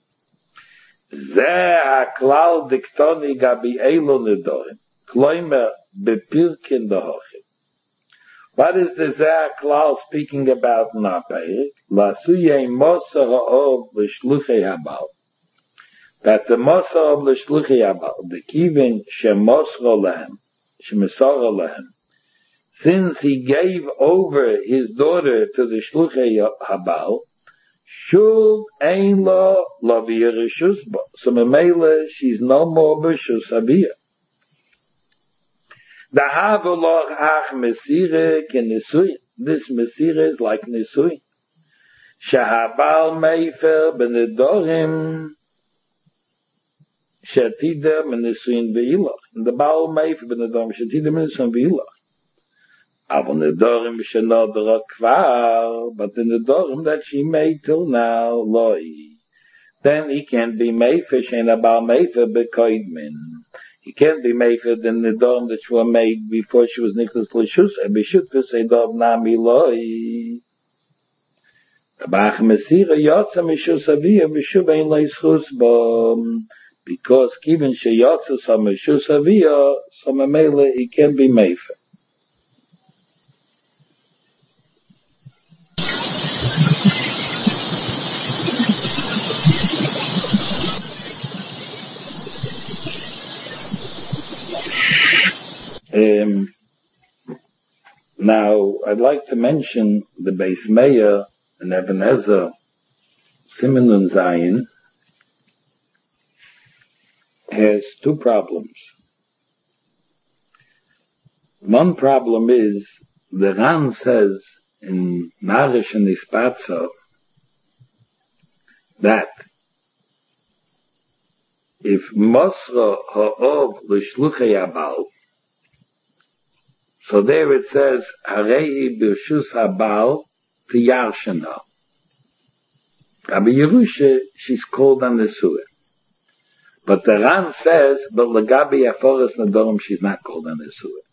Zeh haklal diktoni gabi elo nedorim, kloimer bepirkin dehochim. What is the Zeh haklal speaking about in our peirik? Lasuye moser ha'ov l'shluchei habal. That the moser of l'shluchei habal, the kivin shemosro lehem, shemesoro lehem, since he gave over his daughter to the shluchei habal, shuv ein lo lo v'yerishus bo. So memele, she's no more b'shus aviyah. The havoloch ach mesire ke nisui. This mesire is like nisui. Shahabal meifer benedorim shetida menisuin ve'ilach. And the baal meifer benedorim shetida menisuin ve'ilach. Avon nedorim shenodra kvar, but the nedorim that she made till now, loi. Then he can't be meifer shenabal meifer bekoidmin. He can't be made for the nedorim that were made before she was nichlas l'shus. And b'shut v'seidov nami loi. The bach mesira yotza mishus aviyah v'shuv ein leischus bo. Because given she yotza so mishus aviyah, so memele he can't be made for. Um, now, I'd like to mention the Beis Meir and Eben Ezer, Siman and Zayin, has two problems. One problem is, the Ran says in Narish and Ispatza that if Mosra ha'ov l'shluchei habal, so there it says, Harei b'shus habal tiyarshana. Rabbi Yerusha, she's called on the Nesua. But the Ran says, but Lagabi Aforas Nadorim, she's not called on the Nesua.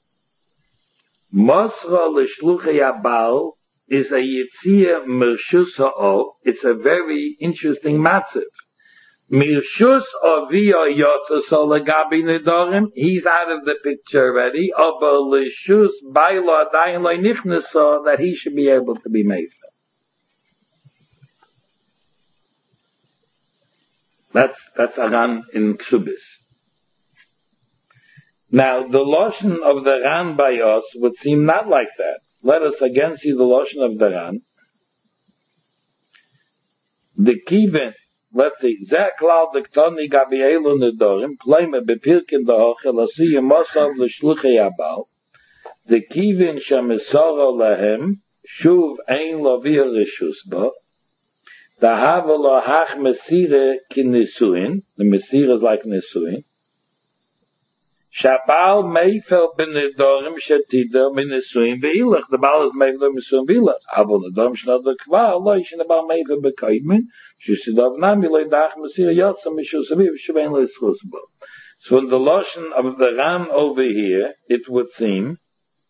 Mosra l'shluchei habal is a yitzia mirshus ha'ov. It's a very interesting matziv. Mirshus aviyah yotzaso legabi nedorim. He's out of the picture already. Aber lishus baila dayin lo nichnaso, that he should be able to be made. That's that's Aran in Ksubis. Now the lashon of the Ran by us would seem not like that. Let us again see the lashon of the Ran. The kivin. Let's see. Zeh klal diktoni gabi elu nedorim, kleime bepirkin dehochel, asiya mosav l'shluchei habal, the kivin shemesoro lehem, shuv ein lo v'yerishus bo, the hava lo hach mesire ki nisuin, the mesire is like nisuin, shabal meifel b'nedorim shetida b'nisuin v'ilach, the bal is meifel b'nisuin v'ilach, avol nedorim shnodar kvar, lo yishin the bal meifel b'koidmin, so in the lotion of the Ram over here, it would seem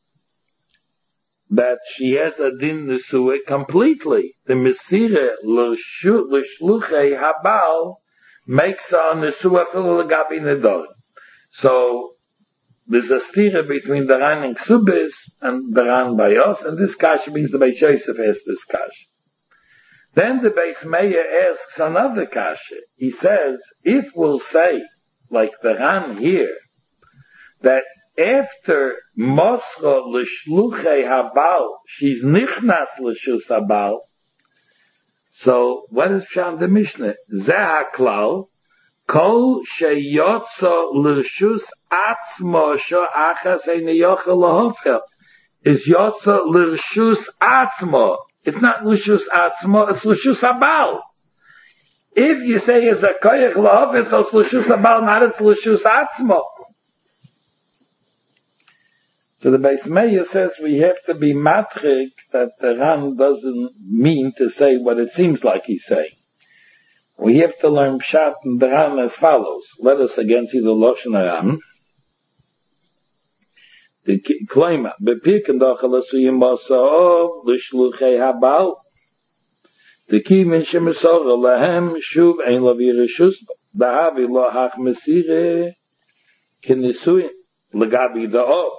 that she has a din nesua completely. The Mesire l'shluchei habal makes her nesua fil l'gabi nedorim. So there's a stira between the Ran in Ksubis and the Ran by us, and this kasha means the Beis Yosef has this kasha. Then the Beis Meir asks another kasha. He says, if we'll say, like the Ran here, that after Mosra l'shluchei habal, she's nichnas l'shus habal, so what is Pshat the Mishnah? Zeh haklal, kol sheyotza l'shus atzmo sha'achas ein yochel lahofel. Is yotza l'shus atzmo. It's not Lushus Atzmo, it's Lushus Abal. If you say it's a Koyach Love, it's a Lushus Abal, not it's Lushus Atzmo. So the Beis Meir says we have to be matrik that the Ran doesn't mean to say what it seems like he's saying. We have to learn Pshat and the Ran as follows. Let us again see the Lashon Ran. The Klima, Bepirken Dachal Asuyim Basa'ov, L'shluchei Habal, the Kivin Shemisora Lahem, Shuv Ein Lavi Rishus, Dahavi Lo Hach Mesire, Kinisuyim, Legabi Da'ov.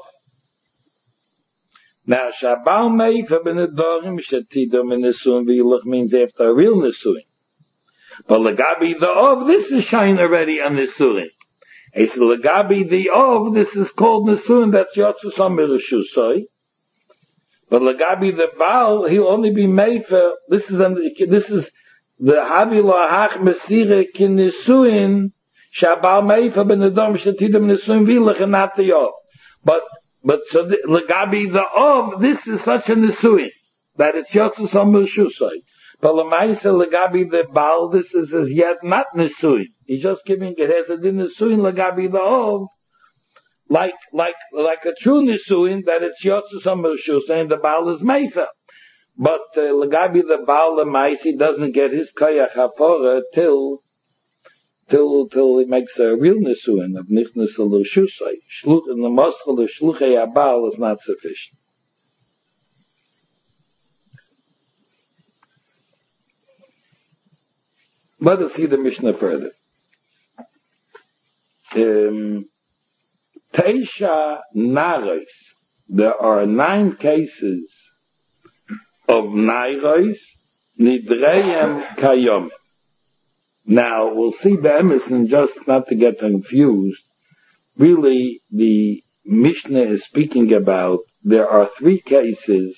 Now, Shabal Meifa ben Adorim, Shetidom Nesuin V'Yilach means after a real Nesuin. But Legabi the Ov, this is shine already on Nesuin. He said, Legabi the Ov, this is called Nesuin, that's Yotzus HaMirashusoi. But Legabi the Baal, he'll only be Meifa, this is, this is the Havi Lahach Mesire Kin Nesuin, Shabal Meifa ben Adorim, Shetidom Nesuin V'Yilach, and not the Ov. But But so the, Legabi the Ov, this is such a Nesuin, that it's Yotzus HaMirashusoi. But Lamaisa Legabi the Baal, this is as yet not Nesuin. He's just giving it as a Nesuin Legabi the Ov, like, like, like a true Nesuin, that it's Yotzus HaMirashusoi, and the Baal is Meifa. But uh, Legabi the Baal, Lamaisi doesn't get his Koyach HaPorah till till till he makes a real Nesuin of Nichnas L'Shusai. Shluch in the Moschel of Shluchei Abal is not sufficient. Let us see the Mishnah further. Um, Teisha Naros. There are nine cases of Naros Nidreim Kayom. Now, we'll see the Emerson, just not to get confused. Really, the Mishnah is speaking about, there are three cases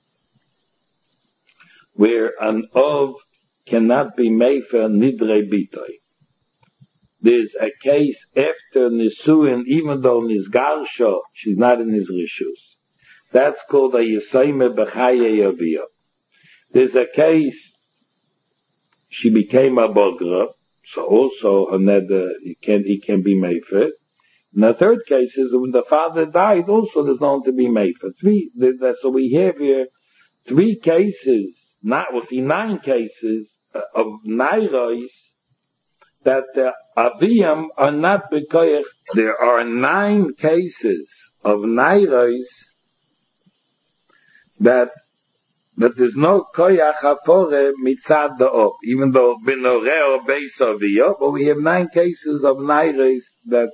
where an Ov cannot be made for Nidrei Bitoy. There's a case after Nisuin, even though Nizgarsha, she's not in his Rishus. That's called a Yisayme B'chaye Yaviyah. There's a case she became a bogra, so also her neder, he can, he can be made for it. And the third case is when the father died, also there's known to be made for. Three, so we have here three cases, not, we'll see nine cases of nairos that the aviyam are not bekoyach. There are nine cases of nairos that But there's no koyach hafore mitzad da'ov, even though binoreh or beis aviyah, but we have nine cases of nairos that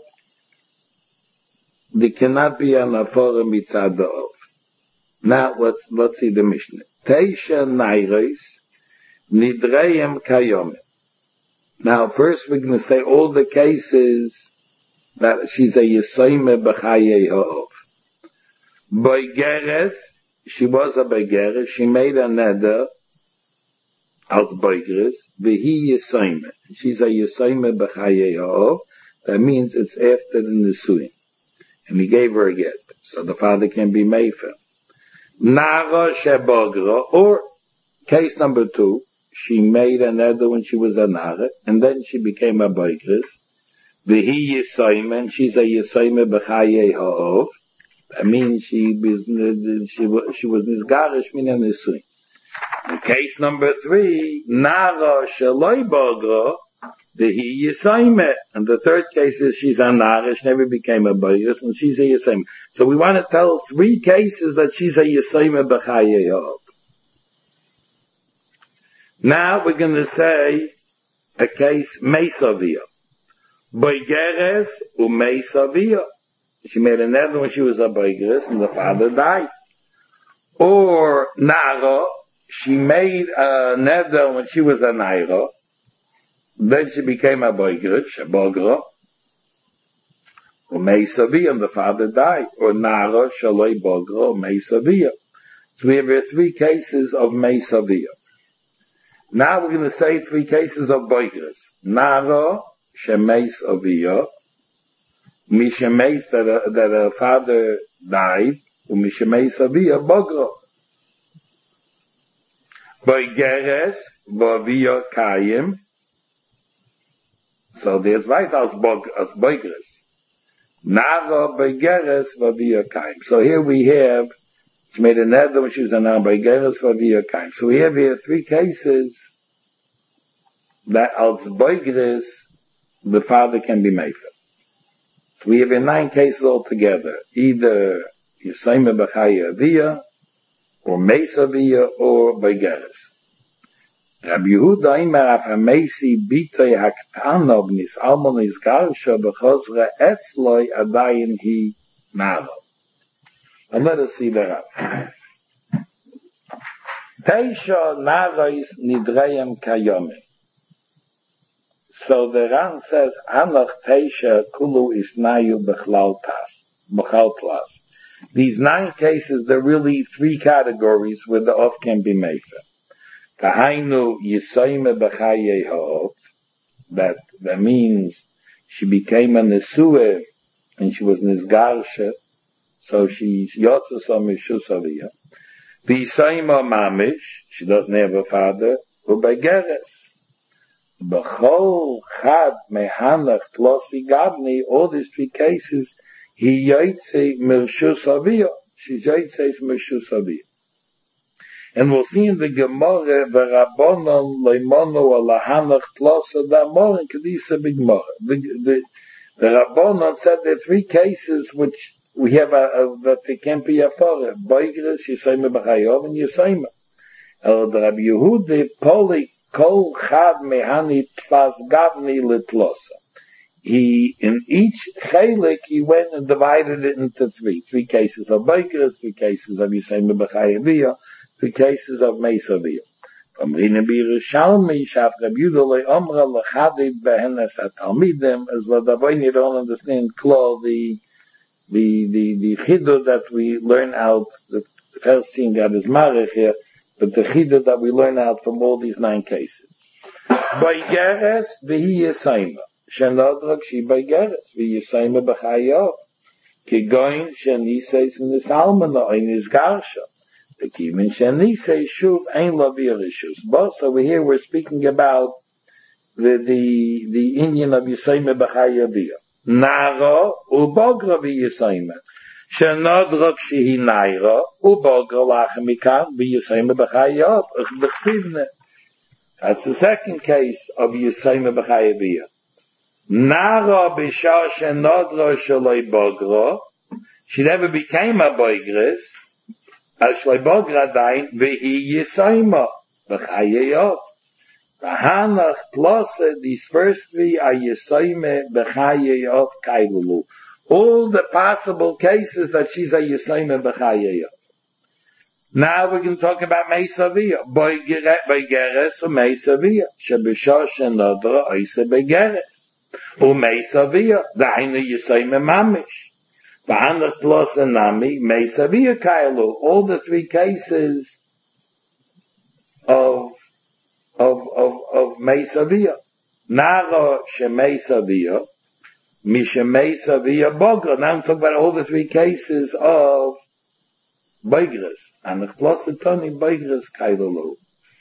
they cannot be an hafore mitzad da'ov. Now let's let's see the Mishnah. Teisha nairos nidreim kayom. Now first we're going to say all the cases that she's a yisayme b'chaye ha'ov. Boigeres, she was a begeres, she made a neder out begeres, v'hi yisayme. She's a yisayme b'chaye ha'ov. That means it's after the nisuin. And he gave her a get. So the father can be made for. Nara shebogra, or case number two, she made a neder when she was a nara, and then she became a begeres. V'hi yisayme, and she's a yisayme b'chaye ha'ov. That means she was, she was, she was nisgarish min nisuin. Case number three, nara shaloi bogra, v'hi yisayme. And the third case is she's a nara, she never became a begeres, and she's a yisayme. So we want to tell three cases that she's a yisayme b'chaye ha'ov. Now we're going to say a case meisaviyah. Boigeres u'meisaviyah. She made a neder when she was a begeres and the father died. Or nara, she made a neder when she was a naira, then she became a begeres, a bogra. U'meisaviyah, and the father died. Or nara shaloi bogra u'meisaviyah. So we have here three cases of meisaviyah. Now we're going to say three cases of begeres. Nara shemeis aviyah. Mishemeis that a, that a father died, u'mishemeis aviyah bogra. Boigeres, Bovia Kayim. So there's right as Bog as Boigeres. Nara Boigeres, Bovia Kayim. So here we have, she made a nether when she was a Nara Boigeres, Bovia Kayim. So we have here three cases that als Boigeres, the father can be made for. So we have in nine cases altogether, either Yisayme B'chaya Aviyah, or Mesa Aviyah, or Boigeres. Rabbi Yehuda Imer af ha-Mesi bitoi haktanov nis almon nis garsha b'chozre etzloi adayin hi naro. And let us see that up. Teisha narois nidreyem kayome. So the Ran says, Hanach Teisha Kulu Isnayu Bechlal Tas, Bechal Tlas. These nine cases, there are really three categories where the off can be made for. Kahainu Yisayme B'chaye Ha'of, that, that means she became a Nesue, and she was Nisgarsha, so she's Yotzasa Mishus Aviyah. V'Yisayme Mamish, she doesn't have a father, U'Begeres. B'chol chad mehanach tlosi gabni, all these three cases, he yaitse mirshus aviyah. She yaitse mirshus aviyah. And we'll see in the Gemara, v'rabbonon leimono alahanach tlosa damor, and kedisa b'gemara. The, the, the Rabbonon said there are three cases which we have, a, a, that they can't be afore. Boigres, Yisayme b'chayov, and Yisayme. El the Rabbi Yehuda, Poli, Kol chad mehani tlas gavni litlosa. He, in each chelik, he went and divided it into three. Three cases of Boigres, three cases of Yisayme b'chayaviyah, three cases of Mesaviyah. From Rina B'Yerushalmi, Shaf Rabbi Yehuda le'omra l'chadid behenes ha-talmidim, as l'davoin you don't understand klar the, the, the, the chiddur that we learn out, the first thing that is marich here, but the chiddur that we learn out from all these nine cases. Boigeres v'hi Yisayme. Shenodrak she Boigeres v'hi Yisayme b'chayav. Kigoin shenises in this almana in his garsha. The kimin shenises shuv ein lavir issues. Both over here we're speaking about the the the Indian of Yisayme b'chayaviyah. Nara ubogra v'hi Yisayme. Shenodrak shehi naira ubogra lachemikan v'hi Yisayme b'chayav. Uchbechsivne. That's the second case of Yisayme b'chayaviyah. Nara b'shah shenodra shaloi bogra. She never became a boigres. Al shaloi bogra dain v'hi Yisayme b'chayav. V'hanach tlose, these first three are Yisayme b'chayav kailulu. All the possible cases that she's a Yisayme b'chayav. Now we're going to talk about Mesaviyah. Boigeres or Mesaviyah. Shebishah shenodra oise Boigeres. Or Mesaviyah. Dainu Yisayme mamish. V'hanach tlose nami Mesaviyah kailu. All the three cases of of of of Mesaviyah. Nara shemesaviyah. Mishemesaviyah bogra. Now I'm talking about all the three cases of Boigres. And the closet Tony Boigres kailulu.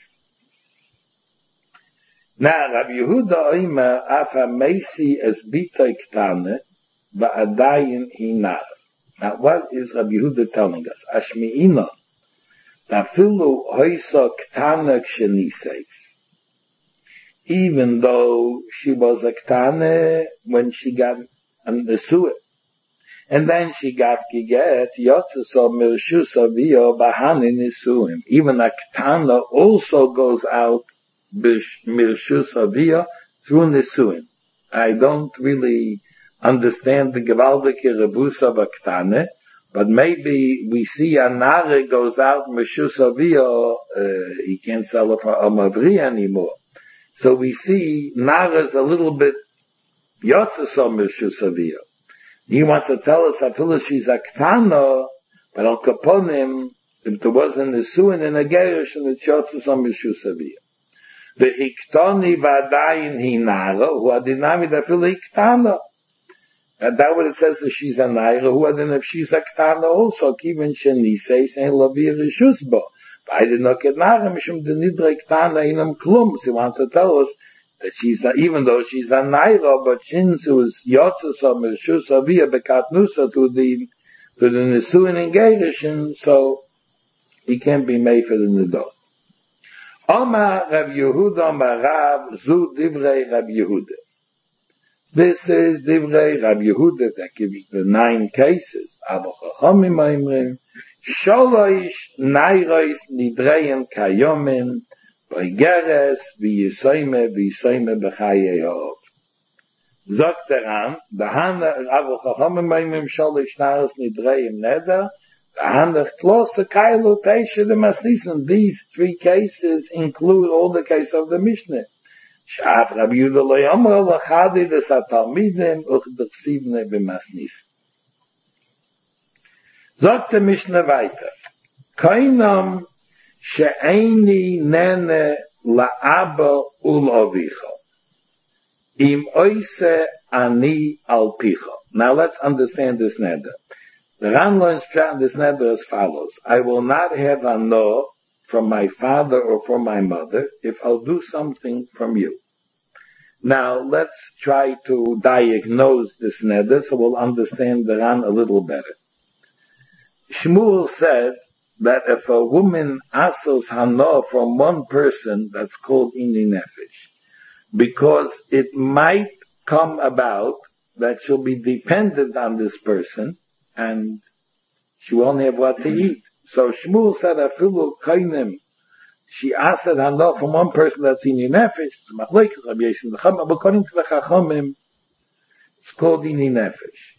Now Rabbi Yehuda Omer afa Mesi es bitoi ktane ba'adayin hinar. Now what is Rabbi Yehuda telling us? Ashmi'ina tafilu hoisa ktane kshenises. Even though she was a ktane when she got an nesuah. And then she got giget, yotzuso mirshus aviyah bahani nisuim. Even a ktana also goes out mirshus aviyah through nisuim. I don't really understand the gewaldike rebus of a ktane, but maybe we see a nare goes out mirshus aviyah, uh, he can't sell it for a mavri anymore. So we see nare is a little bit yotzuso mirshus aviyah. He wants to tell us that she's a ktana, but al kaponim, if there wasn't a suin and a gerish and the chotzes on Mishus Aviyah. The hiktoni vadayin hinara, who adinami da fil hiktana. And that what it says that she's a naira, who adin if she's a ktana also, even sheni says, and lavir rishusbo. I did not get nachem mishum de nidre ktana inam klum. She wants to tell us that she's a, even though she's a naira, but since it was yotzasa meshus avia bekatnusa to the to the nisuin and gerishin, so he can't be made for the nidor. Omar Rab Yehuda Omar Rav Zu Divrei Rab Yehuda. This is Divrei Rab Yehuda that gives the nine cases. Aber Chachamim Oimrim Sholosh Nairos Nidreim Kayomin Beigeres V'Yisoime V'Yisoime B'Chaye Yov. Sagt er an, the hand Aber Chachamim Oimrim Sholosh Nairos Nidreim Neder. These three cases include all the cases of the Mishnah. Sagt der Mishnah weiter. Kainam she'eini nene la'aba ul'avicha. Im oise ani al picha. Now let's understand this neder. The Ran learns pshat this neder as follows. I will not have a no from my father or from my mother if I'll do something from you. Now let's try to diagnose this neder so we'll understand the Ran a little better. Shmuel said that if a woman asks hano from one person, that's called ini nefesh, because it might come about that she'll be dependent on this person and she won't have what to eat. So Shmuel said, afilu kainim, she asked hano from one person that's ini nefesh, but according to the Chachamim, it's called ini nefesh.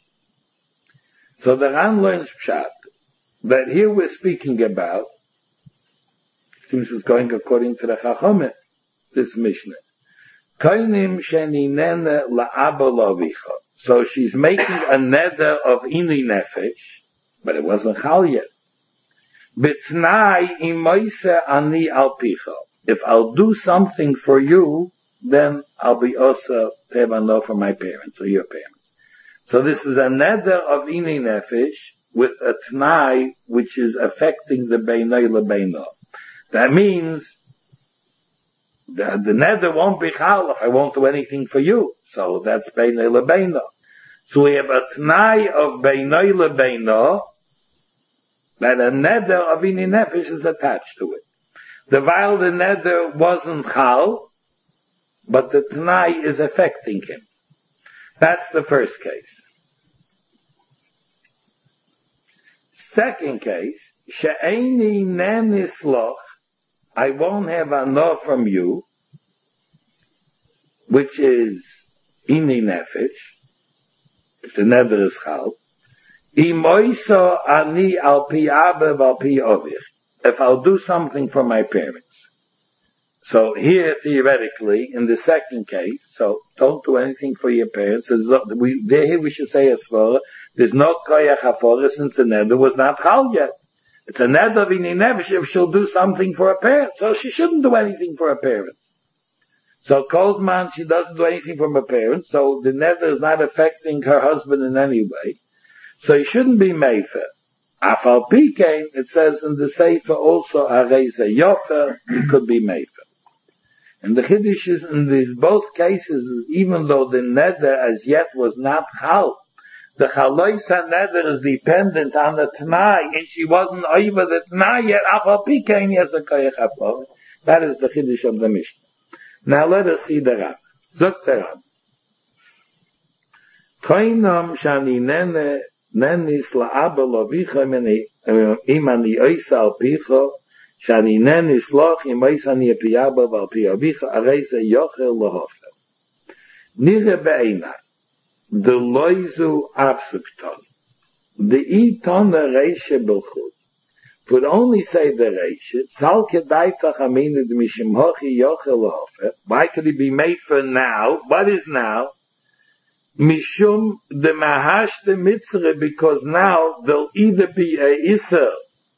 So the Ran learns pshat that here we're speaking about, seems it's going according to the Chachamim, this Mishnah. Kainim sheninene la'aba lavicha. So she's making a neder of ini nefesh, but it wasn't chal yet. B'tnai imoise ani al picha. If I'll do something for you, then I'll be also tevano for my parents or your parents. So this is a neder of ini nefesh with a tnai which is affecting the beinai lebeino. That means the, the neder won't be chal if I won't do anything for you. So that's beinai lebeino. So we have a tnai of beinai lebeino that a neder of ini nefesh is attached to it. The while the neder wasn't chal, but the tnai is affecting him. That's the first case. Second case, she'eni nenisloch, I won't have a no from you, which is ini nefesh, if the neder is chal, imoiso ani al pi abe val pi ovich, if I'll do something for my parents. So here, theoretically, in the second case, so don't do anything for your parents. No, we, here we should say a svara. There's no koyach hafora since the neder was not chal yet. It's a neder v'ini nefesh if she'll do something for her parents. So she shouldn't do anything for her parents. So Kolzman, she doesn't do anything for her parents. So the neder is not affecting her husband in any way. So he shouldn't be mefer. Afal pikein, it says in the sefer also areze yofer, he could be mefer. And the Chiddush is in these both cases, even though the neder as yet was not chal, the chaloisa neder is dependent on the t'nai, and she wasn't over the t'nai yet, afal pikein yes a koyach hafor. That is the Chiddush of the Mishnah. Now let us see the Rab. Zok the Rab. Koinam shani nene, nenis la'aba lovicha imani oisa al picha, שאני נניס לך אם איסני הפיאבא ועל פי אביך הרי זה יוכל להופר. נראה בעיניי, דלויזו אבסוקטון, דאי תון הרשע בלכות, would only say the reisha, sal kedaitach aminu d'mishim hochi yochel lahofer. Why could he be made for now? What is now? Mishum de mahash de mitzre, because now there'll either be a iser,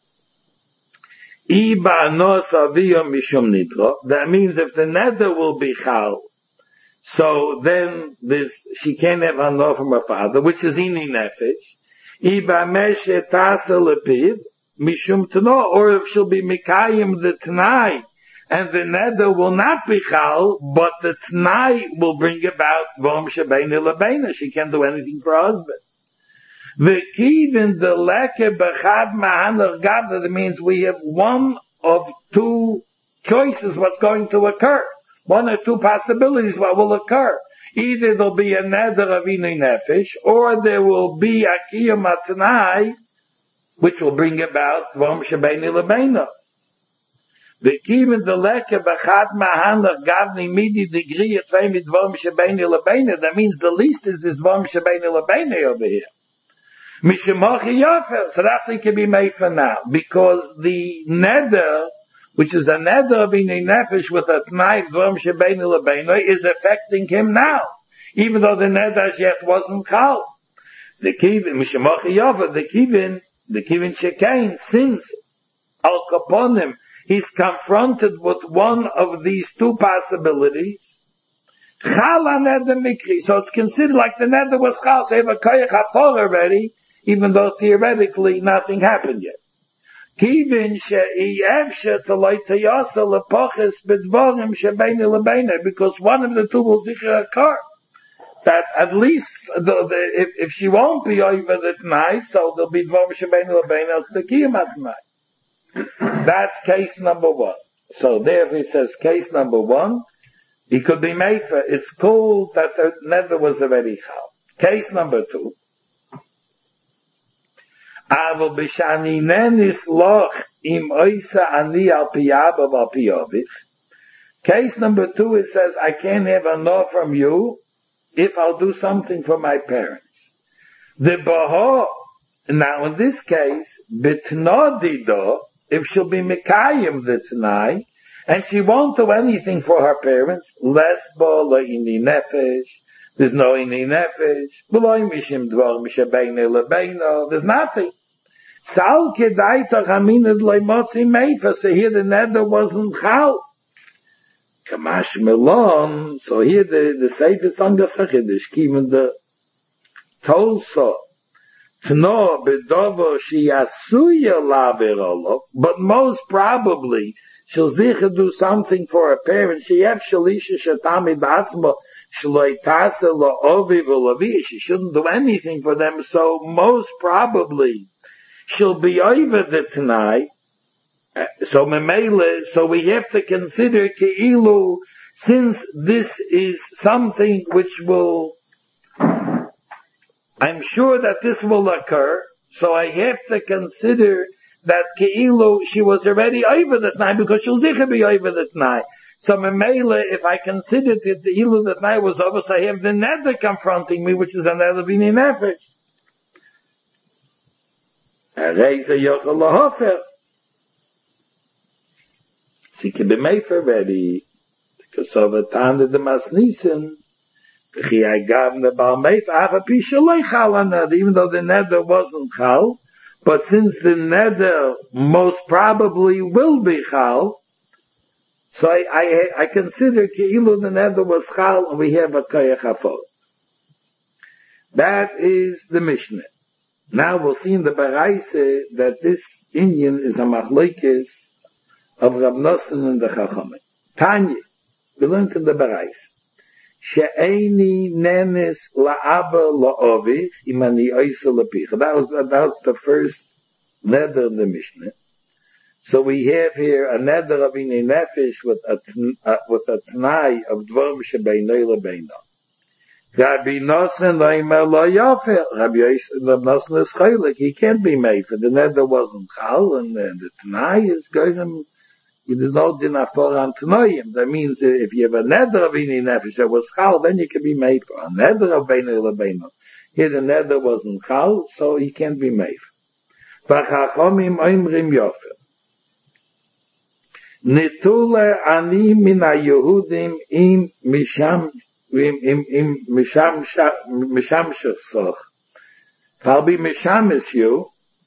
iba nos aviyah mishum nidro. That means if the nether will be chal, so then this, she can't have ano from her father, which is ini nefesh. Iba meshe tasa lepiv, mishum tano, or if she'll be mikayim the Tanai, and the neder will not be chal, but the Tanai will bring about vom shebeini lebeina. She can't do anything for her husband. The kivin the leke bechad mahanach gavna, that means we have one of two choices what's going to occur. One or two possibilities what will occur. Either there'll be a neder of inui nefesh, or there will be a kiyum atanai, which will bring about vom shebeini lebeina. The kivin the leke bechad mahanach gavni midi degree etzvei mit vom shebeini lebeina. That means the least is this vom shebeini lebeina over here. Mishimochi yofer. So that's it can be made for now, because the neder, which is a neder of inui nefesh with a tnai vom shebeini lebeina, is affecting him now, even though the neder as yet wasn't chal. The kivin mishimochi yofer. The kivin the kivin shekain, since al kaponim, he's confronted with one of these two possibilities. Chal neder mikri. So it's considered like the neder was chal. So you have a koyach hafor already, even though theoretically nothing happened yet. Kivin she'iyevshe t'loi teyasa lepoches b'dvorim shebeini lebeina, because one of the two will zicher occur. That at least the, the, if, if she won't be over the tnai, so there'll be dvorim shebeini lebeina as the kiyum tnai. That's case number one. So there it says case number one, he could be made for, it's called that the nether was already chal. Case number two, Aval b'shani nenis loch im oisa ani al piyaba al piyovich. Case number two, it says, I can't have a no from you if I'll do something for my parents. The baho, now in this case, bitnodido, if she'll be mikayim the tnai, and she won't do anything for her parents, less bo lo ini nefesh, there's no ini nefesh, v'lo mishim dvar mishabeinu lebeinu, there's nothing. Sal kedaita chaminid leimotzi meifa, so here the neder wasn't chal. Kamash melon, so here the, the safest on the sachidish, even the Tolso, Tno bedovo she asuya laverolo, but most probably she'll zicha do something for her parents. She have shalisha shatami batzma shloitase lo ovi v'lavi. She shouldn't do anything for them, so most probably she'll be over the tonight. So memele, so we have to consider keilu, since this is something which will, I'm sure that this will occur, so I have to consider that keilu, she was already over the tonight, because she'll zicha be over the tonight. So memele, if I consider that the ilu that night was over, so I have the neder confronting me, which is an elevini nefesh. Areza yochel lahofer. She can be made for ready, because of a time that the masnisen, even though the neder wasn't chal, but since the neder most probably will be chal, so I, I, I consider keilu the neder was chal, and we have a koyach hafod. That is the Mishnah. Now we'll see in the Baraise that this Indian is a machlokes of Rav Nosson and the Chachamim. Tanya, we learned in the Baraise. She'eni nenes la'aba la'ovich imani oisa lapicha. That was, that was the first neder in the Mishnah. So we have here a neder of inui nefesh with a, uh, with a t'nai of dvorim shebeinoi lebeino. Rabbi Nosson lo'imer lo yofer. Rabbi Nosson is chaylik. He can't be made for the neder wasn't chal, and uh, the t'nai is going. There's no din afor on t'noyim. That means if you have a neder of inui nefesh that was chal, then you can be made for a neder of beinoi lebeino. Here the neder wasn't chal, so he can't be made. V'chachomim oimrim yofer. Nitule ani min ha-Yehudim im misham im im im misham misham shachsoch. If I'll be mishamis you,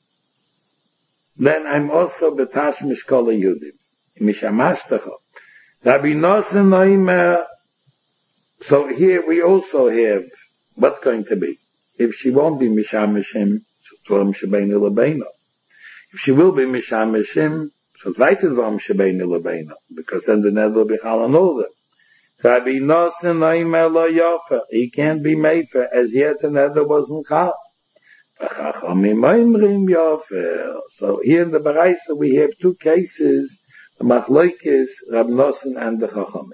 then I'm also betash mishkol ha-Yehudim. Mishamashtacha. Rabbi Nosson Noimer. So here we also have what's going to be. If she won't be mishamishim, dvorim shebeinu lebeino. If she will be mishameshim, so it's weiter dvarim shebeinu lebeinu, because then the neder will be chal on all them. Rabbi Nosson Oimer lo yofer, he can't be made for, as yet the neder wasn't chal. Chachamim oimrim yofer. So here in the Baraisa we have two cases, the Machloikis, Rabbi Nosson and the Chachamim.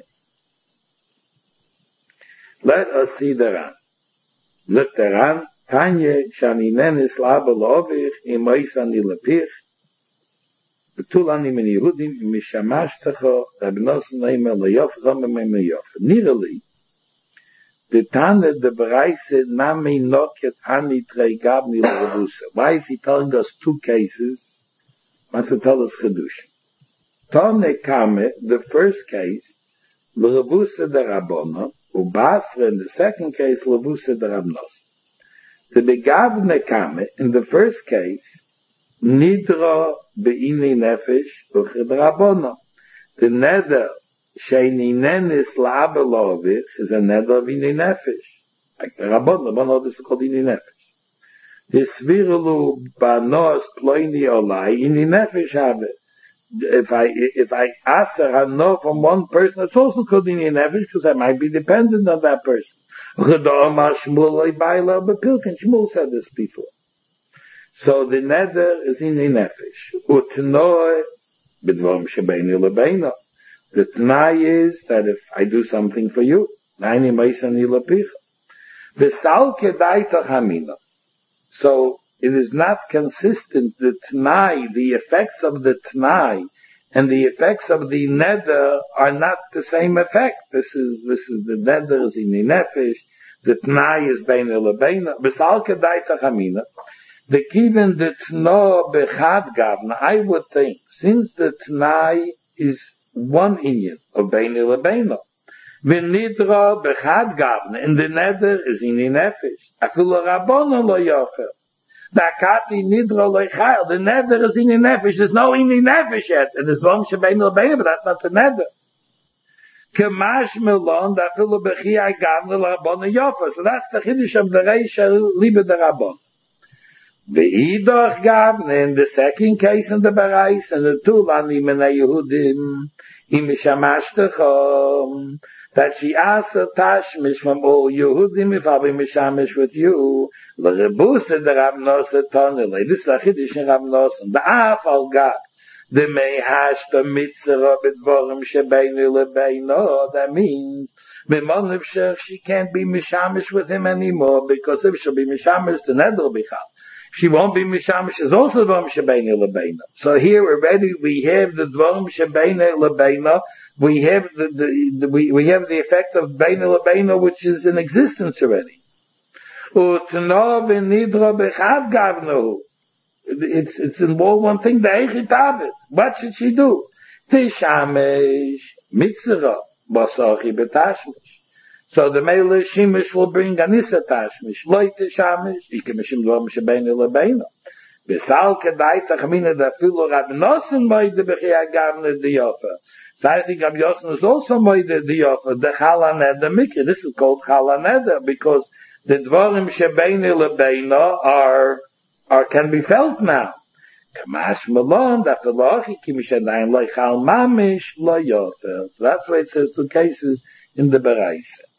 Let us see the Ran. Look the Ran, Tanya, Shani Nenis Laba Lovich, Imoisani Lepich, Betulani Min Yehudim, Mishamashtacha, Rabbi Nosson Oimer lo yofer, Chachamim oimer yofer. Nearly, the Tana, the Baraisa, Nami Noket Ani Trei Gabni L'Revusa. Why is he telling us two cases? Wants to tell us Chedush. Tane Kame, the first case, L'Revusa de Rabbona, Ubasra, in the second case, L'Revusa de Rabnos. The Begavne Kame, in the first case, Nidra Be'ini Nefesh, Uchid Rabbona. The Neder, Sheini Nenis La'abelovich, is a Neder of Ini Nefesh. Like the Rabbon, the Rabbon is called Ini Nefesh. The Svirulu Banos Ploini Olai, Ini Nefesh have it. If I, if I ask her, I know from one person, it's also called Ini Nefesh, because I might be dependent on that person. Shmuel said this before. So the Neder is Ini Nefesh. Utnoi, B'dvarim shebeinu lebeinu. The Tanai is that if I do something for you, Naini Maisani Lapicha. V'sal kedaita hamina. So it is not consistent. The Tanai, the effects of the Tanai and the effects of the Neder are not the same effect. This is, this is the Neder is in the Nefesh. The Tanai is Beina Lebeina. V'sal kedaita hamina. The given the Tno bechad gavna, I would think, since the Tanai is one inyan of Beina Lebeina, v'nidra bechad gavna, and the Neder is in the Nefesh. Afilu Rabbona lo yofer. Dakati nidra lo yichayel. The Neder is in the Nefesh. There's no in the Nefesh yet. And there's one shebeinu lebeinu, but that's not the Neder. Kemash melon, afilu bechiyai gavna lo Rabbona yofer. So that's the chiddush of the Reisha libe the Rabbona. The Idoch Gavne, in the second case in the Barais, and the Tulani Mena Yehudim, Imishamashtechom, that she asked a Tashmish from all Yehudim, if I'll be Mishamish with you, L'Rebusa de Rabnosa Tonele, this is a Chiddush in Rabnosa, the Afal Gag, the Mehashta Mitzvah B'dvorim Shebeinu Lebeinu, that means, B'moniv Shech, she can't be Mishamish with him anymore, because if she'll be Mishamish, the Neder will be Chal. She won't be Mishamish, is also Dvarim Shebeinu Lebeinu. So here already we have the Dvarim Shebeinu Lebeinu, we have the, the, the we, we have the effect of Beinu Lebeinu which is in existence already. Utno v'nidra bechad gavnu. It's, it's in all one thing, the Eichitabit. What should she do? Tishamesh, Mitzvah, Basachi betashmish. So the Mele Shimish will bring Anissa Tashmish, Loite Shamish, Ikemishim Dvarim Shebeinu Lebeinu. Besal Kedaita Chamina da Filo Rabbi Nosson Moide Bechia Gavne Diyofa. So I think Rabbi Nosson is also Moide Diyofa, the Chalaneda Mikra. This is called Chalaneda because the Dvarim Shebeinu Lebeinu are, are, can be felt now. Kamash Malon, da Filochi Kimishadayin Loichal Mamish Loyofer. So that's why it says two cases in the Baraisa.